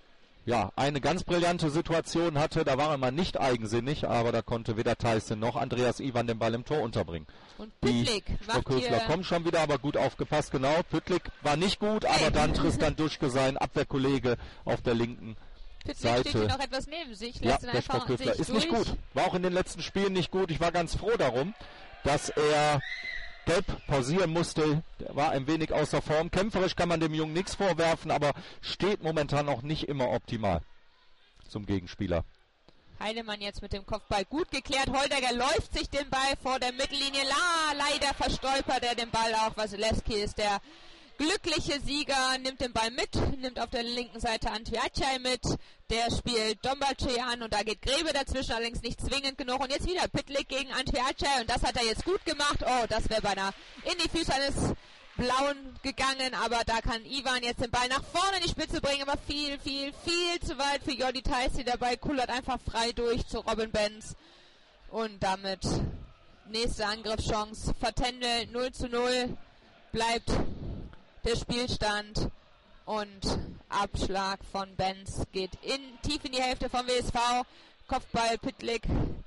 ja eine ganz brillante Situation hatte. Da war er mal nicht eigensinnig, aber da konnte weder Tyson noch Andreas Iwan den Ball im Tor unterbringen. Und Püttlik macht hier... kommt schon wieder, aber gut aufgepasst, genau. Püttlik war nicht gut, hey. aber dann Tristan Duschke, sein Abwehrkollege auf der linken Püttlik Seite. Steht hier noch etwas neben sich. Ja, der Sporkhöfler ist nicht gut. War auch in den letzten Spielen nicht gut. Ich war ganz froh darum, dass er gelb pausieren musste. Der war ein wenig außer Form. Kämpferisch kann man dem Jungen nichts vorwerfen, aber steht momentan auch nicht immer optimal zum Gegenspieler. Heidemann jetzt mit dem Kopfball gut geklärt. Holdeger läuft sich den Ball vor der Mittellinie. La, leider verstolpert er den Ball auch. Wasilewski ist der glückliche Sieger, nimmt den Ball mit, nimmt auf der linken Seite Antwiacai mit, der spielt Dombace an und da geht Grebe dazwischen, allerdings nicht zwingend genug. Und jetzt wieder Püttlik gegen Antwiacai und das hat er jetzt gut gemacht. Oh, das wäre beinahe in die Füße eines Blauen gegangen, aber da kann Iwan jetzt den Ball nach vorne in die Spitze bringen, aber viel, viel, viel zu weit für Jordi Theissi. Der Ball kullert einfach frei durch zu Robin Benz und damit nächste Angriffschance vertändelt. null zu null bleibt der Spielstand und Abschlag von Benz geht in, tief in die Hälfte vom W S V. Kopfball Püttlik,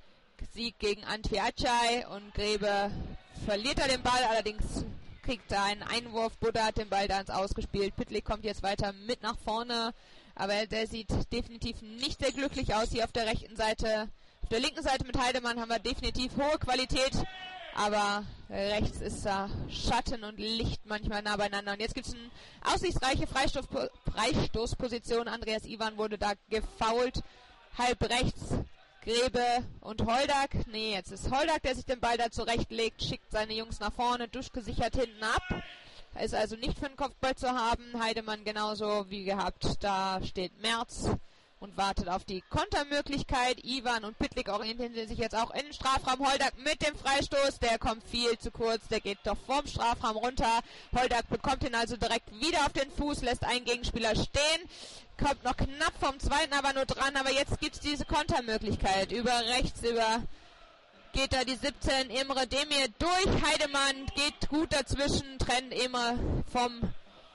Sieg gegen Antwiacai und Grebe verliert er den Ball, allerdings kriegt er einen Einwurf. Buddha hat den Ball da ins Ausgespielt. Püttlik kommt jetzt weiter mit nach vorne, aber der sieht definitiv nicht sehr glücklich aus hier auf der rechten Seite. Auf der linken Seite mit Heidemann haben wir definitiv hohe Qualität. Aber rechts ist da Schatten und Licht manchmal nah beieinander. Und jetzt gibt es eine aussichtsreiche Freistoß- Freistoßposition. Andreas Iwan wurde da gefoult. Halb rechts Grebe und Holdak. Nee, jetzt ist Holdak, der sich den Ball da zurechtlegt, schickt seine Jungs nach vorne. Duschke sichert hinten ab. Ist also nicht für den Kopfball zu haben. Heidemann genauso wie gehabt. Da steht Merz und wartet auf die Kontermöglichkeit. Iwan und Püttlik orientieren sich jetzt auch in den Strafraum. Holdak mit dem Freistoß, der kommt viel zu kurz, der geht doch vorm Strafraum runter. Holdak bekommt ihn also direkt wieder auf den Fuß, lässt einen Gegenspieler stehen, kommt noch knapp vom zweiten aber nur dran, aber jetzt gibt es diese Kontermöglichkeit. Über rechts, über geht da die siebzehn, Emre Demir durch. Heidemann geht gut dazwischen, trennt Emre vom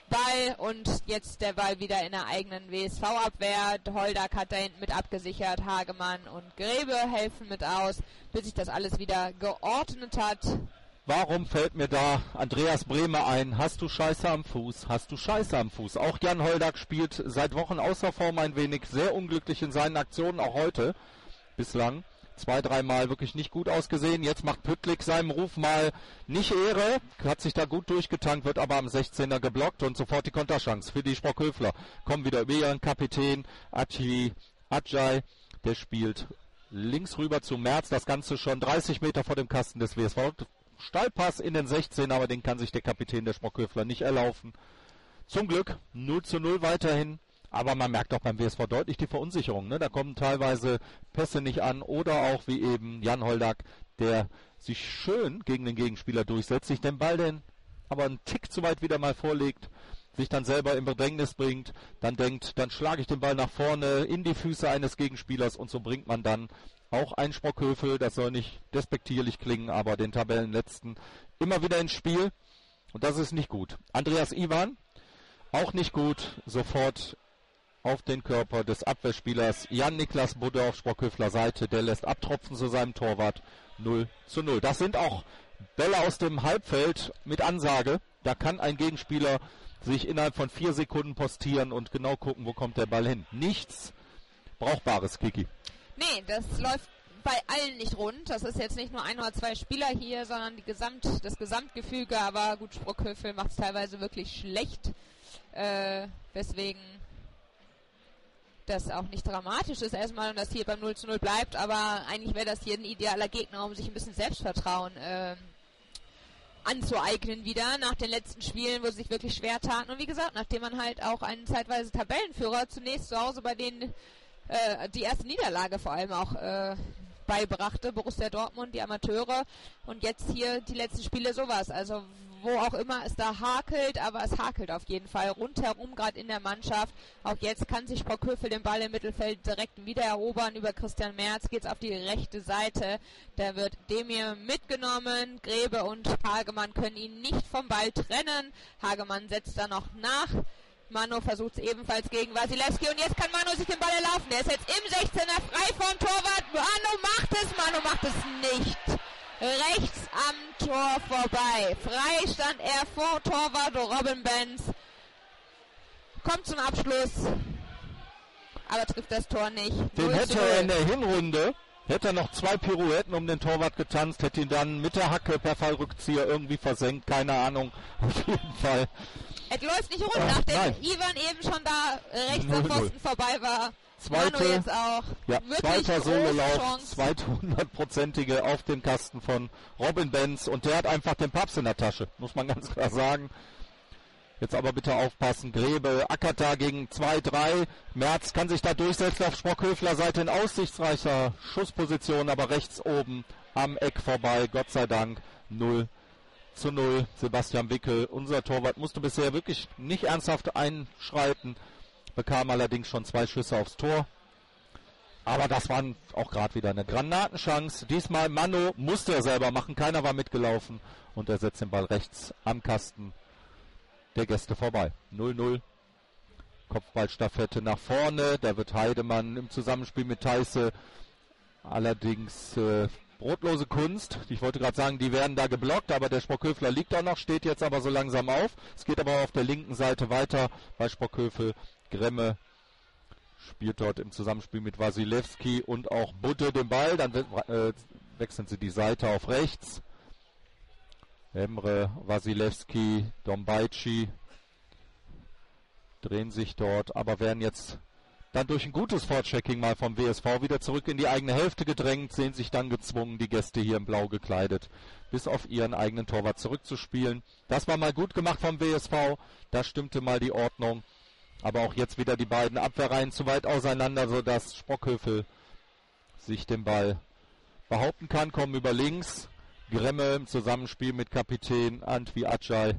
Ball und jetzt der Ball wieder in der eigenen W S V-Abwehr. Holdak hat da hinten mit abgesichert, Hagemann und Grebe helfen mit aus, bis sich das alles wieder geordnet hat. Warum fällt mir da Andreas Brehme ein? Hast du Scheiße am Fuß? Hast du Scheiße am Fuß? Auch Jan Holdak spielt seit Wochen außer Form ein wenig, sehr unglücklich in seinen Aktionen, auch heute bislang. Zwei, dreimal wirklich nicht gut ausgesehen. Jetzt macht Püttlik seinem Ruf mal nicht Ehre. Hat sich da gut durchgetankt, wird aber am sechzehner geblockt und sofort die Konterchance für die Sprockhöfler. Kommen wieder über ihren Kapitän Achi Ajay. Der spielt links rüber zu Merz. Das Ganze schon dreißig Meter vor dem Kasten des W S V. Steilpass in den sechzehn, aber den kann sich der Kapitän der Sprockhöfler nicht erlaufen. Zum Glück null zu null weiterhin. Aber man merkt auch beim W S V deutlich die Verunsicherung. Ne? Da kommen teilweise Pässe nicht an oder auch wie eben Jan Holdak, der sich schön gegen den Gegenspieler durchsetzt, sich den Ball denn aber einen Tick zu weit wieder mal vorlegt, sich dann selber in Bedrängnis bringt, dann denkt, dann schlage ich den Ball nach vorne in die Füße eines Gegenspielers und so bringt man dann auch einen Sprockhövel, das soll nicht despektierlich klingen, aber den Tabellenletzten immer wieder ins Spiel und das ist nicht gut. Andreas Iwan, auch nicht gut, sofort auf den Körper des Abwehrspielers Jan-Niklas Budde auf Sprockhöfler Seite. Der lässt abtropfen zu seinem Torwart. null zu null. Das sind auch Bälle aus dem Halbfeld mit Ansage. Da kann ein Gegenspieler sich innerhalb von vier Sekunden postieren und genau gucken, wo kommt der Ball hin. Nichts Brauchbares, Kiki. Nee, das läuft bei allen nicht rund. Das ist jetzt nicht nur ein oder zwei Spieler hier, sondern die Gesamt, das Gesamtgefüge. Aber gut, Sprockhövel macht es teilweise wirklich schlecht. Äh, weswegen das auch nicht dramatisch ist erstmal und das hier beim null zu null bleibt, aber eigentlich wäre das hier ein idealer Gegner, um sich ein bisschen Selbstvertrauen äh, anzueignen wieder nach den letzten Spielen, wo sie sich wirklich schwer taten. Und wie gesagt, nachdem man halt auch einen zeitweise Tabellenführer zunächst zu Hause bei denen äh, die erste Niederlage vor allem auch äh, beibrachte, Borussia Dortmund, die Amateure, und jetzt hier die letzten Spiele sowas. Also wo auch immer es da hakelt, aber es hakelt auf jeden Fall rundherum, gerade in der Mannschaft. Auch jetzt kann sich Sprockhövel den Ball im Mittelfeld direkt wieder erobern. Über Christian Merz geht's auf die rechte Seite. Da wird Demir mitgenommen. Grebe und Hagemann können ihn nicht vom Ball trennen. Hagemann setzt da noch nach. Manu versucht es ebenfalls gegen Wasilewski und jetzt kann Manu sich den Ball erlaufen. Der ist jetzt im sechzehner frei vom Torwart. Manu macht es, Manu macht es nicht. Rechts am Tor vorbei. Frei stand er vor Torwart Robin Benz. Kommt zum Abschluss, aber trifft das Tor nicht. Den hätte er in der Hinrunde, hätte er noch zwei Pirouetten um den Torwart getanzt, hätte ihn dann mit der Hacke per Fallrückzieher irgendwie versenkt, keine Ahnung, auf jeden Fall. Es läuft nicht rund, nachdem Nein. Ivan eben schon da rechts am Pfosten vorbei war. Zweite, Manu jetzt auch. Ja, Wirklich zweiter Sololauf, Chance. zweite hundertprozentige auf den Kasten von Robin Benz und der hat einfach den Papst in der Tasche, muss man ganz klar sagen. Jetzt aber bitte aufpassen, Grebe ackert da gegen zwei drei, Merz kann sich da durchsetzen auf Sprockhöfler Seite in aussichtsreicher Schussposition, aber rechts oben am Eck vorbei, Gott sei Dank, null zu null. Sebastian Wickel, unser Torwart, musste bisher wirklich nicht ernsthaft einschreiten, bekam allerdings schon zwei Schüsse aufs Tor. Aber das waren auch gerade wieder eine Granatenchance. Diesmal Manu musste er selber machen, keiner war mitgelaufen und er setzt den Ball rechts am Kasten der Gäste vorbei. null null. Kopfballstaffette nach vorne, da wird Heidemann im Zusammenspiel mit Theisse allerdings äh, brotlose Kunst. Ich wollte gerade sagen, die werden da geblockt, aber der Sprockhöfler liegt auch noch, steht jetzt aber so langsam auf. Es geht aber auf der linken Seite weiter bei Sprockhövel. Gremme spielt dort im Zusammenspiel mit Wasilewski und auch Budde den Ball. Dann äh, wechseln sie die Seite auf rechts. Emre, Wasilewski, Dombaici drehen sich dort, aber werden jetzt dann durch ein gutes Vorchecking mal vom W S V wieder zurück in die eigene Hälfte gedrängt, sehen sich dann gezwungen, die Gäste hier in Blau gekleidet, bis auf ihren eigenen Torwart zurückzuspielen. Das war mal gut gemacht vom W S V, da stimmte mal die Ordnung. Aber auch jetzt wieder die beiden Abwehrreihen zu weit auseinander, sodass Sprockhövel sich den Ball behaupten kann. Kommen über links. Gremme im Zusammenspiel mit Kapitän Antwi Ajay.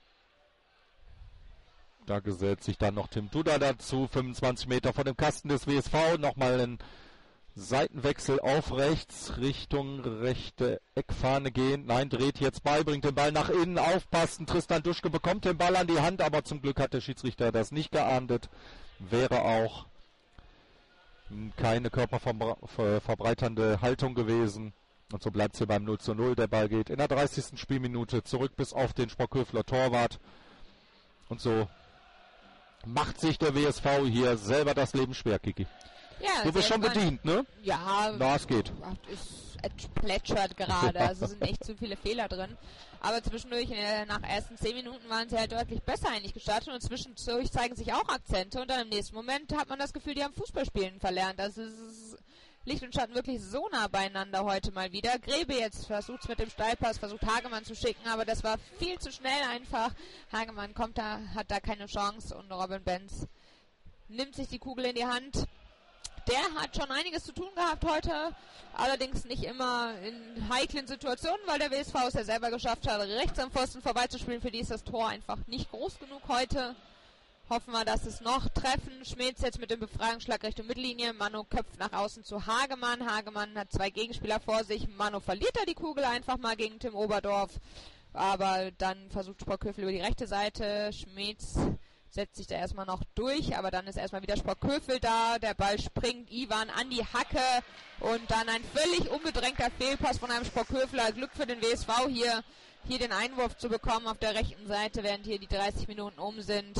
Da gesellt sich dann noch Tim Duda dazu. fünfundzwanzig Meter vor dem Kasten des W S V. Nochmal ein Seitenwechsel auf rechts, Richtung rechte Eckfahne gehen. Nein, dreht jetzt bei, bringt den Ball nach innen, aufpassen. Tristan Duschke bekommt den Ball an die Hand, aber zum Glück hat der Schiedsrichter das nicht geahndet. Wäre auch keine körperverbreiternde Haltung gewesen. Und so bleibt es hier beim null zu null. Der Ball geht in der dreißigsten Spielminute zurück bis auf den Sprockhöfler Torwart. Und so macht sich der W S V hier selber das Leben schwer, Kiki. Ja, du bist schon bedient, ne? Ja. Na, es geht. Es, es plätschert gerade, also sind echt zu viele Fehler drin. Aber zwischendurch, äh, nach ersten zehn Minuten waren sie halt deutlich besser eigentlich gestartet und zwischendurch zeigen sich auch Akzente und dann im nächsten Moment hat man das Gefühl, die haben Fußballspielen verlernt. Also es ist Licht und Schatten wirklich so nah beieinander heute mal wieder. Grebe jetzt versucht es mit dem Steilpass, versucht Hagemann zu schicken, aber das war viel zu schnell einfach. Hagemann kommt da, hat da keine Chance und Robin Benz nimmt sich die Kugel in die Hand. Der hat schon einiges zu tun gehabt heute, allerdings nicht immer in heiklen Situationen, weil der W S V es ja selber geschafft hat, rechts am Pfosten vorbeizuspielen. Für die ist das Tor einfach nicht groß genug heute. Hoffen wir, dass es noch treffen. Schmitz jetzt mit dem Befreiungsschlag Richtung Mittellinie. Manu köpft nach außen zu Hagemann. Hagemann hat zwei Gegenspieler vor sich. Manu verliert da die Kugel einfach mal gegen Tim Oberdorf. Aber dann versucht Sprockhövel über die rechte Seite. Schmitz setzt sich da erstmal noch durch, aber dann ist erstmal wieder Sprockhövel da. Der Ball springt Ivan an die Hacke und dann ein völlig unbedrängter Fehlpass von einem Sprockhöveler. Glück für den W S V hier, hier den Einwurf zu bekommen auf der rechten Seite, während hier die dreißig Minuten um sind.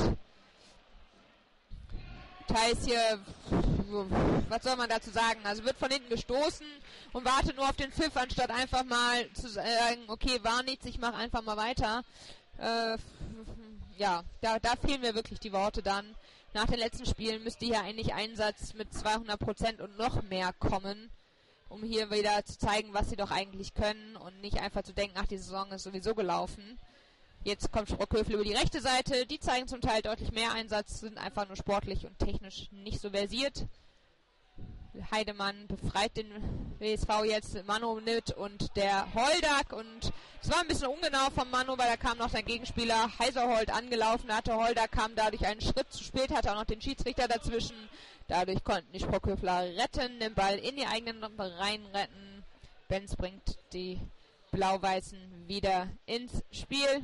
Thais hier, was soll man dazu sagen? Also wird von hinten gestoßen und wartet nur auf den Pfiff, anstatt einfach mal zu sagen, okay, war nichts, ich mache einfach mal weiter. Äh, ja, da, da fehlen mir wirklich die Worte dann. Nach den letzten Spielen müsste hier eigentlich Einsatz mit zweihundert Prozent und noch mehr kommen, um hier wieder zu zeigen, was sie doch eigentlich können und nicht einfach zu denken, ach, die Saison ist sowieso gelaufen. Jetzt kommt Sprockhövel über die rechte Seite. Die zeigen zum Teil deutlich mehr Einsatz, sind einfach nur sportlich und technisch nicht so versiert. Heidemann befreit den W S V jetzt, Manu mit und der Holdak. Und es war ein bisschen ungenau von Manu, weil da kam noch sein Gegenspieler Heiserhold angelaufen hatte. Holdak kam dadurch einen Schritt zu spät, hatte auch noch den Schiedsrichter dazwischen. Dadurch konnten die Sprockhöfler retten, den Ball in die eigenen Reihen retten. Benz bringt die Blau-Weißen wieder ins Spiel.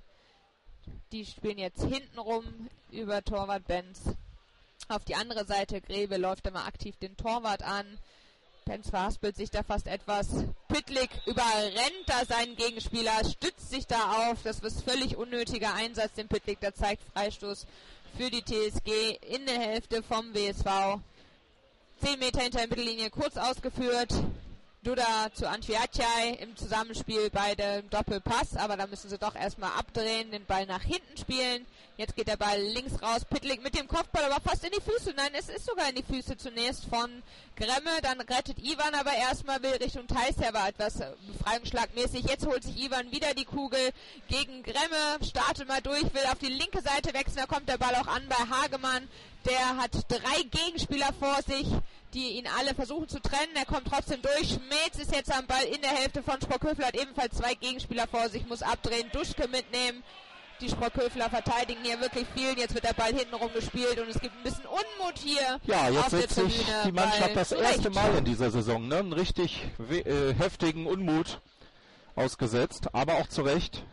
Die spielen jetzt hintenrum über Torwart Benz. Auf die andere Seite, Grebe läuft immer aktiv den Torwart an. Benz verhaspelt sich da fast etwas. Pittlik überrennt da seinen Gegenspieler, stützt sich da auf. Das ist völlig unnötiger Einsatz, den Pittlik da zeigt. Freistoß für die T S G in der Hälfte vom W S V. Zehn Meter hinter der Mittellinie, kurz ausgeführt. Duda zu Antwiatjai im Zusammenspiel, beide im Doppelpass, aber da müssen sie doch erstmal abdrehen, den Ball nach hinten spielen. Jetzt geht der Ball links raus, Pittlik mit dem Kopfball, aber fast in die Füße. Nein, es ist sogar in die Füße zunächst von Gremme, dann rettet Ivan aber erstmal, will Richtung Thais, der war etwas befreiungsschlagmäßig. Jetzt holt sich Ivan wieder die Kugel gegen Gremme, startet mal durch, will auf die linke Seite wechseln, da kommt der Ball auch an bei Hagemann. Der hat drei Gegenspieler vor sich, die ihn alle versuchen zu trennen. Er kommt trotzdem durch. Schmetz ist jetzt am Ball in der Hälfte von Sprockhövel, hat ebenfalls zwei Gegenspieler vor sich, muss abdrehen, Duschke mitnehmen. Die Sprockhöveler verteidigen hier wirklich viel. Jetzt wird der Ball hintenrum gespielt und es gibt ein bisschen Unmut hier. Ja, jetzt auf der setzt sich Tribüne, die Mannschaft das erste zurecht. Mal in dieser Saison, ne? Einen richtig äh, heftigen Unmut ausgesetzt, aber auch zu Recht.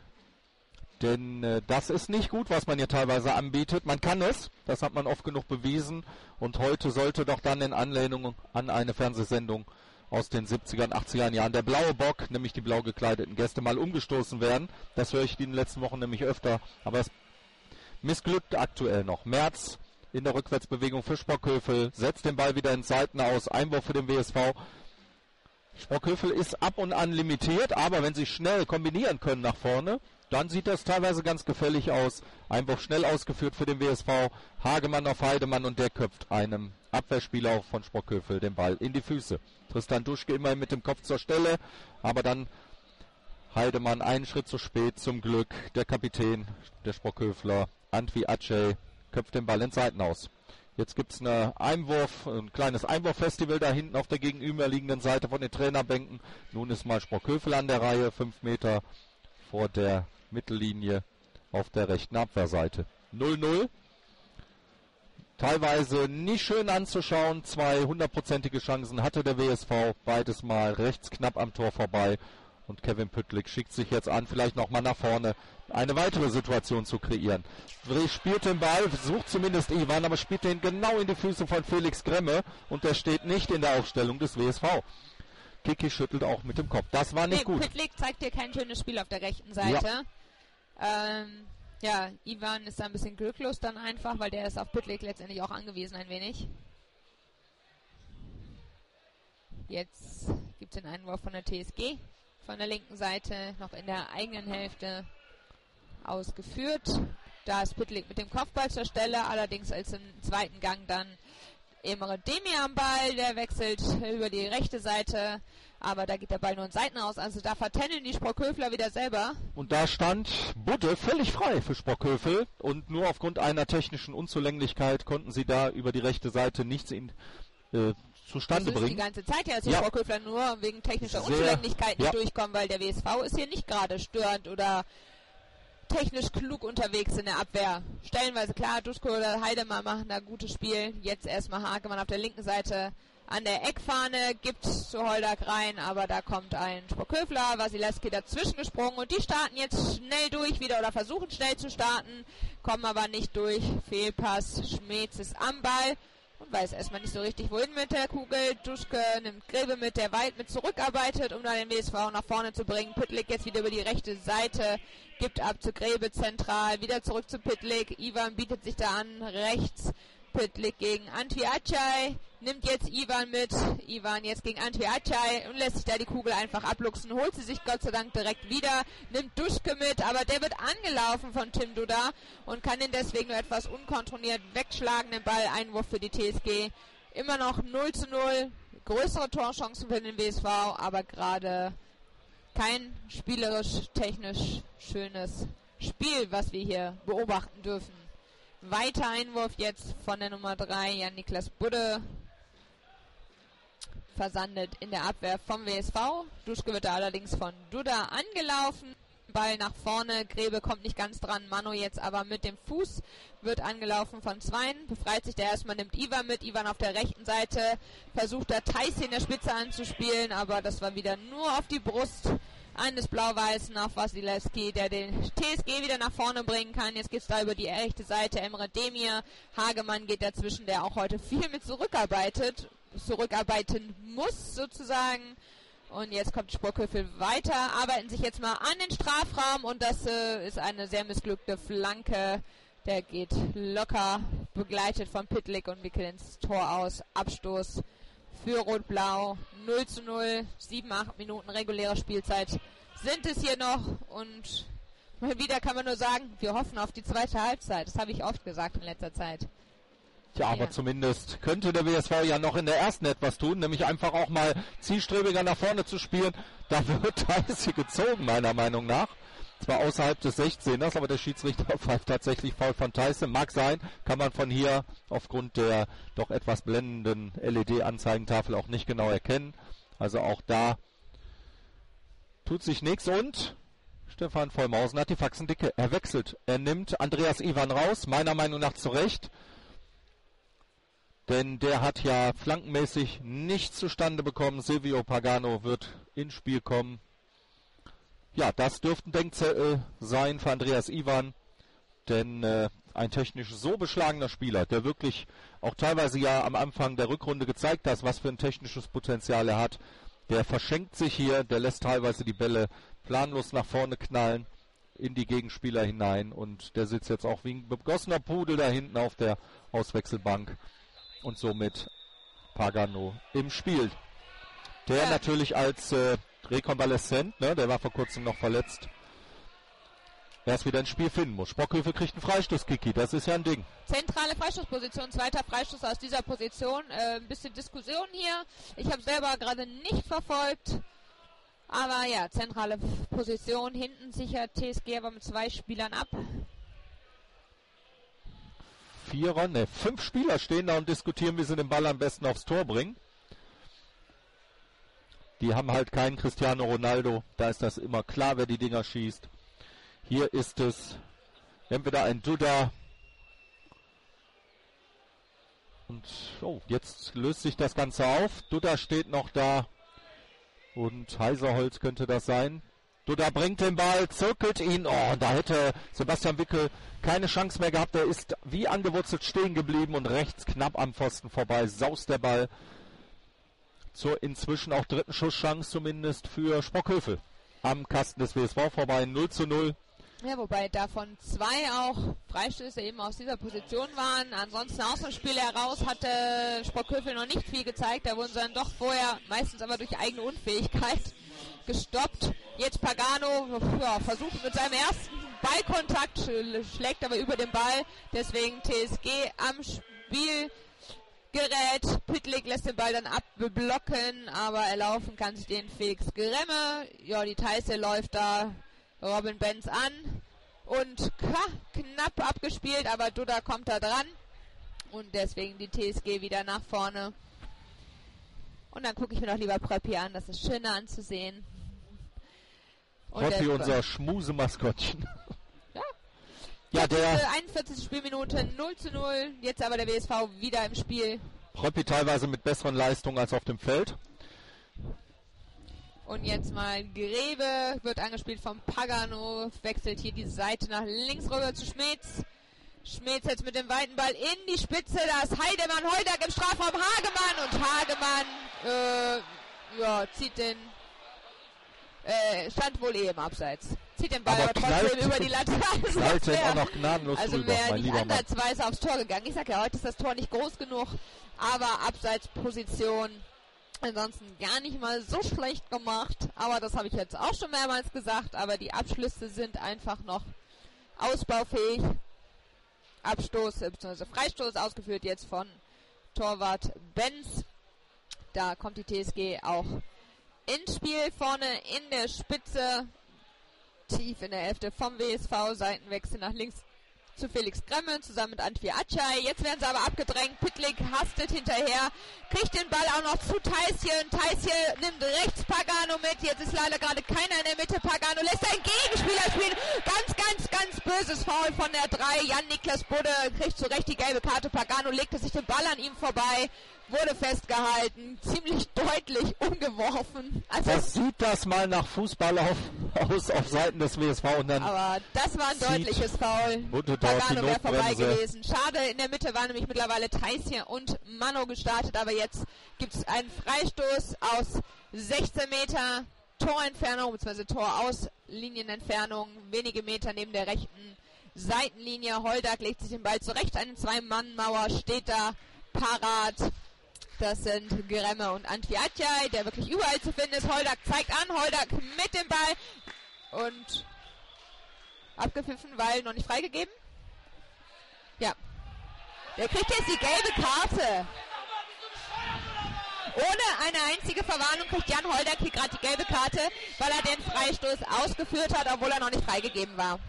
Denn äh, das ist nicht gut, was man hier teilweise anbietet. Man kann es, das hat man oft genug bewiesen. Und heute sollte doch dann in Anlehnung an eine Fernsehsendung aus den siebzigern, achtzigern Jahren der blaue Bock, nämlich die blau gekleideten Gäste, mal umgestoßen werden. Das höre ich in den letzten Wochen nämlich öfter. Aber es missglückt aktuell noch. Merz in der Rückwärtsbewegung für Sprockhövel, setzt den Ball wieder ins Seiten aus. Einwurf für den W S V. Sprockhövel ist ab und an limitiert, aber wenn sie schnell kombinieren können nach vorne, dann sieht das teilweise ganz gefällig aus. Einwurf schnell ausgeführt für den W S V. Hagemann auf Heidemann und der köpft einem Abwehrspieler von Sprockhövel den Ball in die Füße. Tristan Duschke immerhin mit dem Kopf zur Stelle, aber dann Heidemann einen Schritt zu spät, zum Glück. Der Kapitän der Sprockhöfler, Antwi Acey, köpft den Ball ins Seiten aus. Jetzt gibt es eine Einwurf, ein kleines Einwurffestival da hinten auf der gegenüberliegenden Seite von den Trainerbänken. Nun ist mal Sprockhövel an der Reihe, fünf Meter vor der Mittellinie auf der rechten Abwehrseite. null null. teilweise nicht schön anzuschauen. Zwei hundertprozentige Chancen hatte der W S V, beides mal rechts knapp am Tor vorbei. Und Kevin Püttlik schickt sich jetzt an, vielleicht nochmal nach vorne eine weitere Situation zu kreieren. Dreh spielt den Ball, sucht zumindest Ivan, aber spielt den genau in die Füße von Felix Gremme. Und der steht nicht in der Aufstellung des W S V. Kiki schüttelt auch mit dem Kopf. Das war nicht nee, gut. Püttlik zeigt dir kein schönes Spiel auf der rechten Seite. Ja. Ähm, ja, Ivan ist da ein bisschen glücklos dann einfach, weil der ist auf Püttlik letztendlich auch angewiesen ein wenig. Jetzt gibt es den Einwurf von der T S G. Von der linken Seite noch in der eigenen Hälfte ausgeführt. Da ist Püttlik mit dem Kopfball zur Stelle, allerdings als im zweiten Gang dann Emre Demir am Ball, der wechselt über die rechte Seite, aber da geht der Ball nur in Seiten aus, also da vertändeln die Sprockhöfler wieder selber. Und da stand Budde völlig frei für Sprockhövel und nur aufgrund einer technischen Unzulänglichkeit konnten sie da über die rechte Seite nichts in, äh, zustande das bringen. Die ganze Zeit ja, dass die ja. Sprockhöfler nur wegen technischer Sehr, Unzulänglichkeit nicht ja. durchkommen, weil der W S V ist hier nicht gerade störend oder technisch klug unterwegs in der Abwehr. Stellenweise klar, Duschko oder Heidemann machen da gutes Spiel. Jetzt erstmal Hagemann auf der linken Seite an der Eckfahne, gibt zu Holdak rein, aber da kommt ein Sprockhöfler, Wasilewski dazwischen gesprungen und die starten jetzt schnell durch wieder oder versuchen schnell zu starten, kommen aber nicht durch. Fehlpass, Schmetz ist am Ball und weiß erstmal nicht so richtig, wohin mit der Kugel. Duschke nimmt Grebe mit, der weit mit zurückarbeitet, um dann den W S V nach vorne zu bringen. Püttlik jetzt wieder über die rechte Seite, gibt ab zu Grebe zentral, wieder zurück zu Püttlik. Ivan bietet sich da an, rechts. Püttlik gegen Antwi Acay, nimmt jetzt Ivan mit. Ivan jetzt gegen Antwi Acay und lässt sich da die Kugel einfach abluchsen, holt sie sich Gott sei Dank direkt wieder, nimmt Duschke mit, aber der wird angelaufen von Tim Duda und kann ihn deswegen nur etwas unkontrolliert wegschlagen, den Ball, Einwurf für die T S G. Immer noch null zu null, größere Torchancen für den W S V, aber gerade kein spielerisch, technisch schönes Spiel, was wir hier beobachten dürfen. Weiter Einwurf jetzt von der Nummer drei, Jan-Niklas Budde. Versandet in der Abwehr vom W S V. Duschke wird da allerdings von Duda angelaufen. Ball nach vorne, Grebe kommt nicht ganz dran. Manu jetzt aber mit dem Fuß wird angelaufen von Zwein. Befreit sich der erstmal, nimmt Ivan mit. Ivan auf der rechten Seite. Versucht da Theis in der Spitze anzuspielen, aber das war wieder nur auf die Brust eines Blau-Weißen auf Wasilewski, der den T S G wieder nach vorne bringen kann. Jetzt geht's da über die rechte Seite. Emre Demir, Hagemann geht dazwischen, der auch heute viel mit zurückarbeitet, zurückarbeiten muss sozusagen. Und jetzt kommt Sprockhövel weiter, arbeiten sich jetzt mal an den Strafraum und das äh, ist eine sehr missglückte Flanke. Der geht locker, begleitet von Püttlik und wickelt ins Tor aus. Abstoß für Rot-Blau, null zu null, sieben, acht Minuten reguläre Spielzeit sind es hier noch und mal wieder kann man nur sagen, wir hoffen auf die zweite Halbzeit. Das habe ich oft gesagt in letzter Zeit. Ja, aber ja. Zumindest könnte der W S V ja noch in der ersten etwas tun, nämlich einfach auch mal zielstrebiger nach vorne zu spielen. Da wird Theis hier gezogen, meiner Meinung nach. Zwar außerhalb des sechzehners, aber der Schiedsrichter pfeift tatsächlich Foul von Theis. Mag sein, kann man von hier aufgrund der doch etwas blendenden L E D-Anzeigentafel auch nicht genau erkennen. Also auch da tut sich nichts und Stefan Vollmausen hat die Faxen dicke. Er wechselt. Er nimmt Andreas Ivan raus, meiner Meinung nach zu Recht. Denn der hat ja flankenmäßig nichts zustande bekommen. Silvio Pagano wird ins Spiel kommen. Ja, das dürften Denkzettel sein für Andreas Ivan, denn äh, ein technisch so beschlagener Spieler, der wirklich auch teilweise ja am Anfang der Rückrunde gezeigt hat, was für ein technisches Potenzial er hat, der verschenkt sich hier, der lässt teilweise die Bälle planlos nach vorne knallen in die Gegenspieler hinein und der sitzt jetzt auch wie ein begossener Pudel da hinten auf der Auswechselbank und somit Pagano im Spiel. Der ja. natürlich als äh, Rekonvaleszent, ne, der war vor kurzem noch verletzt, erst wieder ins Spiel finden muss. Sprockhövel kriegt einen Freistoß, Kiki, das ist ja ein Ding. Zentrale Freistoßposition, zweiter Freistoß aus dieser Position. Äh, ein bisschen Diskussion hier. Ich habe selber gerade nicht verfolgt. Aber ja, zentrale Position. Hinten sichert T S G aber mit zwei Spielern ab. Vierer, ne, fünf Spieler stehen da und diskutieren, wie sie den Ball am besten aufs Tor bringen. Die haben halt keinen Cristiano Ronaldo. Da ist das immer klar, wer die Dinger schießt. Hier ist es entweder ein Duda Und oh, jetzt löst sich das Ganze auf. Dudda steht noch da. Und Heiserholz könnte das sein. Dudda bringt den Ball, zirkelt ihn. Oh, da hätte Sebastian Wickel keine Chance mehr gehabt. Er ist wie angewurzelt stehen geblieben und rechts knapp am Pfosten vorbei. Saust der Ball zur inzwischen auch dritten Schusschance zumindest für Sprockhövel. Am Kasten des W S V vorbei, null zu null. Ja, wobei davon zwei auch Freistöße eben aus dieser Position waren. Ansonsten aus dem Spiel heraus hatte Sprockhövel noch nicht viel gezeigt. Da wurden sie dann doch vorher, meistens aber durch eigene Unfähigkeit, gestoppt. Jetzt Pagano ja, versucht mit seinem ersten Ballkontakt, schlägt aber über den Ball. Deswegen T S G am Spielgerät. Pittlik lässt den Ball dann abblocken, aber erlaufen kann sich den Felix Gremme. Ja, die Theiße läuft da Robin Benz an und ha, knapp abgespielt, aber Dudda kommt da dran und deswegen die T S G wieder nach vorne. Und dann gucke ich mir doch lieber Pröppi an, das ist schöner anzusehen. Pröppi, unser Schmusemaskottchen. Ja, ja der einundvierzigste Spielminute, null zu null, jetzt aber der W S V wieder im Spiel. Pröppi teilweise mit besseren Leistungen als auf dem Feld. Und jetzt mal Grebe, wird angespielt vom Pagano, wechselt hier die Seite nach links rüber zu Schmetz. Schmetz jetzt mit dem weiten Ball in die Spitze, da ist Heidemann, Holdak im Strafraum, Hagemann und Hagemann äh, ja, zieht den, äh, stand wohl eh im Abseits. Zieht den Ball aber, aber trotzdem über die Latte. Also, auch noch gnadenlos also wäre nicht ansatzweise aufs Tor gegangen. Ich sag ja, heute ist das Tor nicht groß genug, aber Abseitsposition. Ansonsten gar nicht mal so schlecht gemacht, aber das habe ich jetzt auch schon mehrmals gesagt, aber die Abschlüsse sind einfach noch ausbaufähig. Abstoß bzw. Freistoß ausgeführt jetzt von Torwart Benz. Da kommt die T S G auch ins Spiel, vorne in der Spitze, tief in der Hälfte vom W S V, Seitenwechsel nach links zu Felix Gremme zusammen mit Antwi Acay. Jetzt werden sie aber abgedrängt. Pittlik hastet hinterher, kriegt den Ball auch noch zu Theißchen. Theißchen nimmt rechts Pagano mit. Jetzt ist leider gerade keiner in der Mitte. Pagano lässt einen Gegenspieler spielen. Ganz, ganz, ganz böses Foul von der drei. Jan-Niklas Budde kriegt zu Recht die gelbe Karte. Pagano legte sich den Ball an ihm vorbei, wurde festgehalten, ziemlich deutlich umgeworfen. Also das sieht das mal nach Fußball auf, aus auf Seiten des W S V. Und dann aber das war ein deutliches Foul. Pagano wäre vorbei gewesen. Schade, in der Mitte waren nämlich mittlerweile Theißchen und Mano gestartet, aber jetzt gibt es einen Freistoß aus sechzehn Meter Torentfernung, beziehungsweise Torauslinienentfernung, wenige Meter neben der rechten Seitenlinie. Holdak legt sich den Ball zurecht, eine Zwei-Mann-Mauer steht da parat. Das sind Gremme und Antwi Acay, der wirklich überall zu finden ist. Holdak zeigt an, Holdak mit dem Ball und abgepfiffen, weil noch nicht freigegeben. Ja. Der kriegt jetzt die gelbe Karte. Ohne eine einzige Verwarnung kriegt Jan Holdak hier gerade die gelbe Karte, weil er den Freistoß ausgeführt hat, obwohl er noch nicht freigegeben war.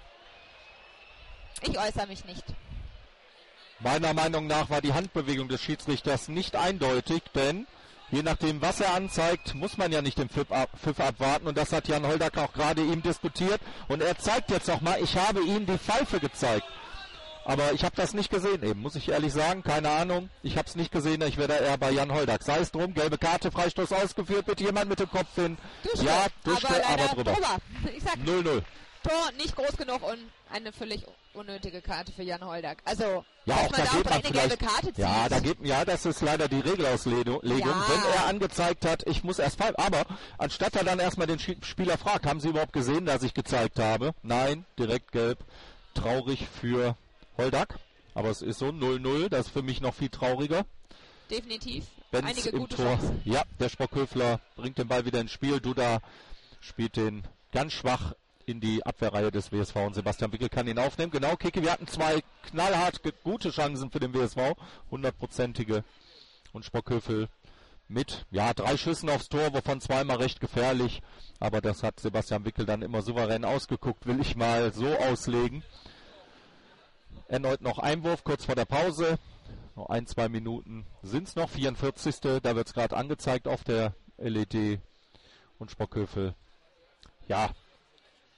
Ich äußere mich nicht. Meiner Meinung nach war die Handbewegung des Schiedsrichters nicht eindeutig, denn je nachdem, was er anzeigt, muss man ja nicht den Pfiff, ab, Pfiff abwarten. Und das hat Jan Holdak auch gerade ihm diskutiert. Und er zeigt jetzt auch mal, ich habe ihm die Pfeife gezeigt. Aber ich habe das nicht gesehen eben, muss ich ehrlich sagen. Keine Ahnung, ich habe es nicht gesehen. Ich wäre da eher bei Jan Holdak. Sei es drum, gelbe Karte, Freistoß ausgeführt. Bitte jemand mit dem Kopf hin. Duschke, ja, Duschke, aber, aber drüber. drüber. Ich sag null null. Tor nicht groß genug und eine völlig unnötige Karte für Jan Holdak. Also, ja, dass auch man da da geht auch man eine vielleicht, gelbe Karte zieht. Ja, da geht, ja, das ist leider die Regelauslegung. Ja. Wenn er angezeigt hat, ich muss erst pfeifen. Aber anstatt er dann erstmal den Spieler fragt, haben Sie überhaupt gesehen, dass ich gezeigt habe? Nein, direkt gelb. Traurig für Holdak. Aber es ist so null null, das ist für mich noch viel trauriger. Definitiv. Benz Einige im gute Tor. Chancen. Ja, der Sprockhöfler bringt den Ball wieder ins Spiel. Dudda spielt den ganz schwach in die Abwehrreihe des W S V und Sebastian Wickel kann ihn aufnehmen. Genau, Kicke, wir hatten zwei knallhart gute Chancen für den W S V, hundertprozentige, und Sprockhövel mit, ja, drei Schüssen aufs Tor, wovon zweimal recht gefährlich, aber das hat Sebastian Wickel dann immer souverän ausgeguckt, will ich mal so auslegen. Erneut noch Einwurf, kurz vor der Pause, noch ein, zwei Minuten sind es noch, vierundvierzigste Da wird es gerade angezeigt auf der L E D und Sprockhövel, ja,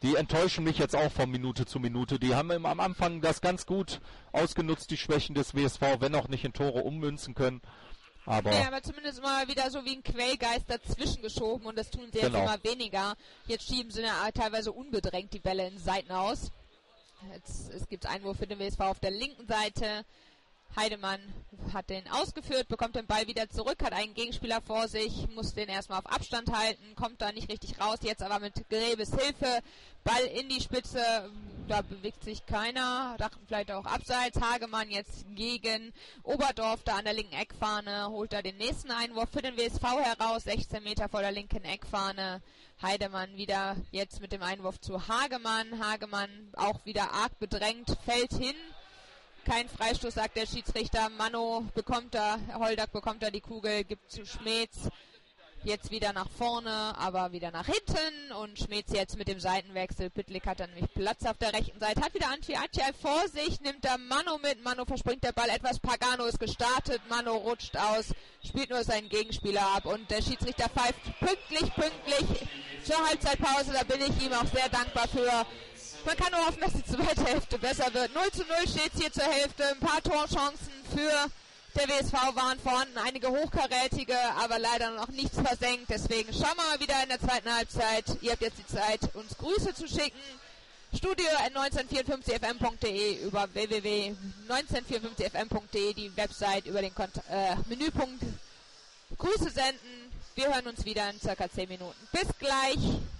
die enttäuschen mich jetzt auch von Minute zu Minute. Die haben am Anfang das ganz gut ausgenutzt, die Schwächen des W S V, wenn auch nicht in Tore ummünzen können. Aber, ja, aber zumindest mal wieder so wie ein Quellgeist dazwischen geschoben und das tun sie genau. jetzt immer weniger. Jetzt schieben sie ja teilweise unbedrängt die Bälle in Seiten aus. Jetzt, es gibt Einwurf für den W S V auf der linken Seite. Heidemann hat den ausgeführt, bekommt den Ball wieder zurück, hat einen Gegenspieler vor sich, muss den erstmal auf Abstand halten, kommt da nicht richtig raus, jetzt aber mit Grebes Hilfe, Ball in die Spitze, da bewegt sich keiner, dachten vielleicht auch abseits, Hagemann jetzt gegen Oberdorf, da an der linken Eckfahne, holt da den nächsten Einwurf für den W S V heraus, sechzehn Meter vor der linken Eckfahne, Heidemann wieder jetzt mit dem Einwurf zu Hagemann, Hagemann auch wieder arg bedrängt, fällt hin, kein Freistoß, sagt der Schiedsrichter. Mano bekommt da, Holdak bekommt da die Kugel, gibt zu Schmetz. Jetzt wieder nach vorne, aber wieder nach hinten. Und Schmetz jetzt mit dem Seitenwechsel. Pitlik hat dann nämlich Platz auf der rechten Seite. Hat wieder Antwi Acay vor sich, nimmt da Mano mit. Mano verspringt der Ball etwas. Pagano ist gestartet. Mano rutscht aus, spielt nur seinen Gegenspieler ab. Und der Schiedsrichter pfeift pünktlich, pünktlich zur Halbzeitpause. Da bin ich ihm auch sehr dankbar für. Man kann nur hoffen, dass die zweite Hälfte besser wird. null zu null steht es hier zur Hälfte. Ein paar Torchancen für der W S V waren vorhanden. Einige hochkarätige, aber leider noch nichts versenkt. Deswegen schauen wir mal wieder in der zweiten Halbzeit. Ihr habt jetzt die Zeit, uns Grüße zu schicken. Studio at neunzehnhundertvierundfünfzig f m punkt d e über w w w punkt neunzehnhundertvierundfünfzig f m punkt d e, die Website über den Kont- äh, Menüpunkt Grüße senden. Wir hören uns wieder in circa zehn Minuten. Bis gleich.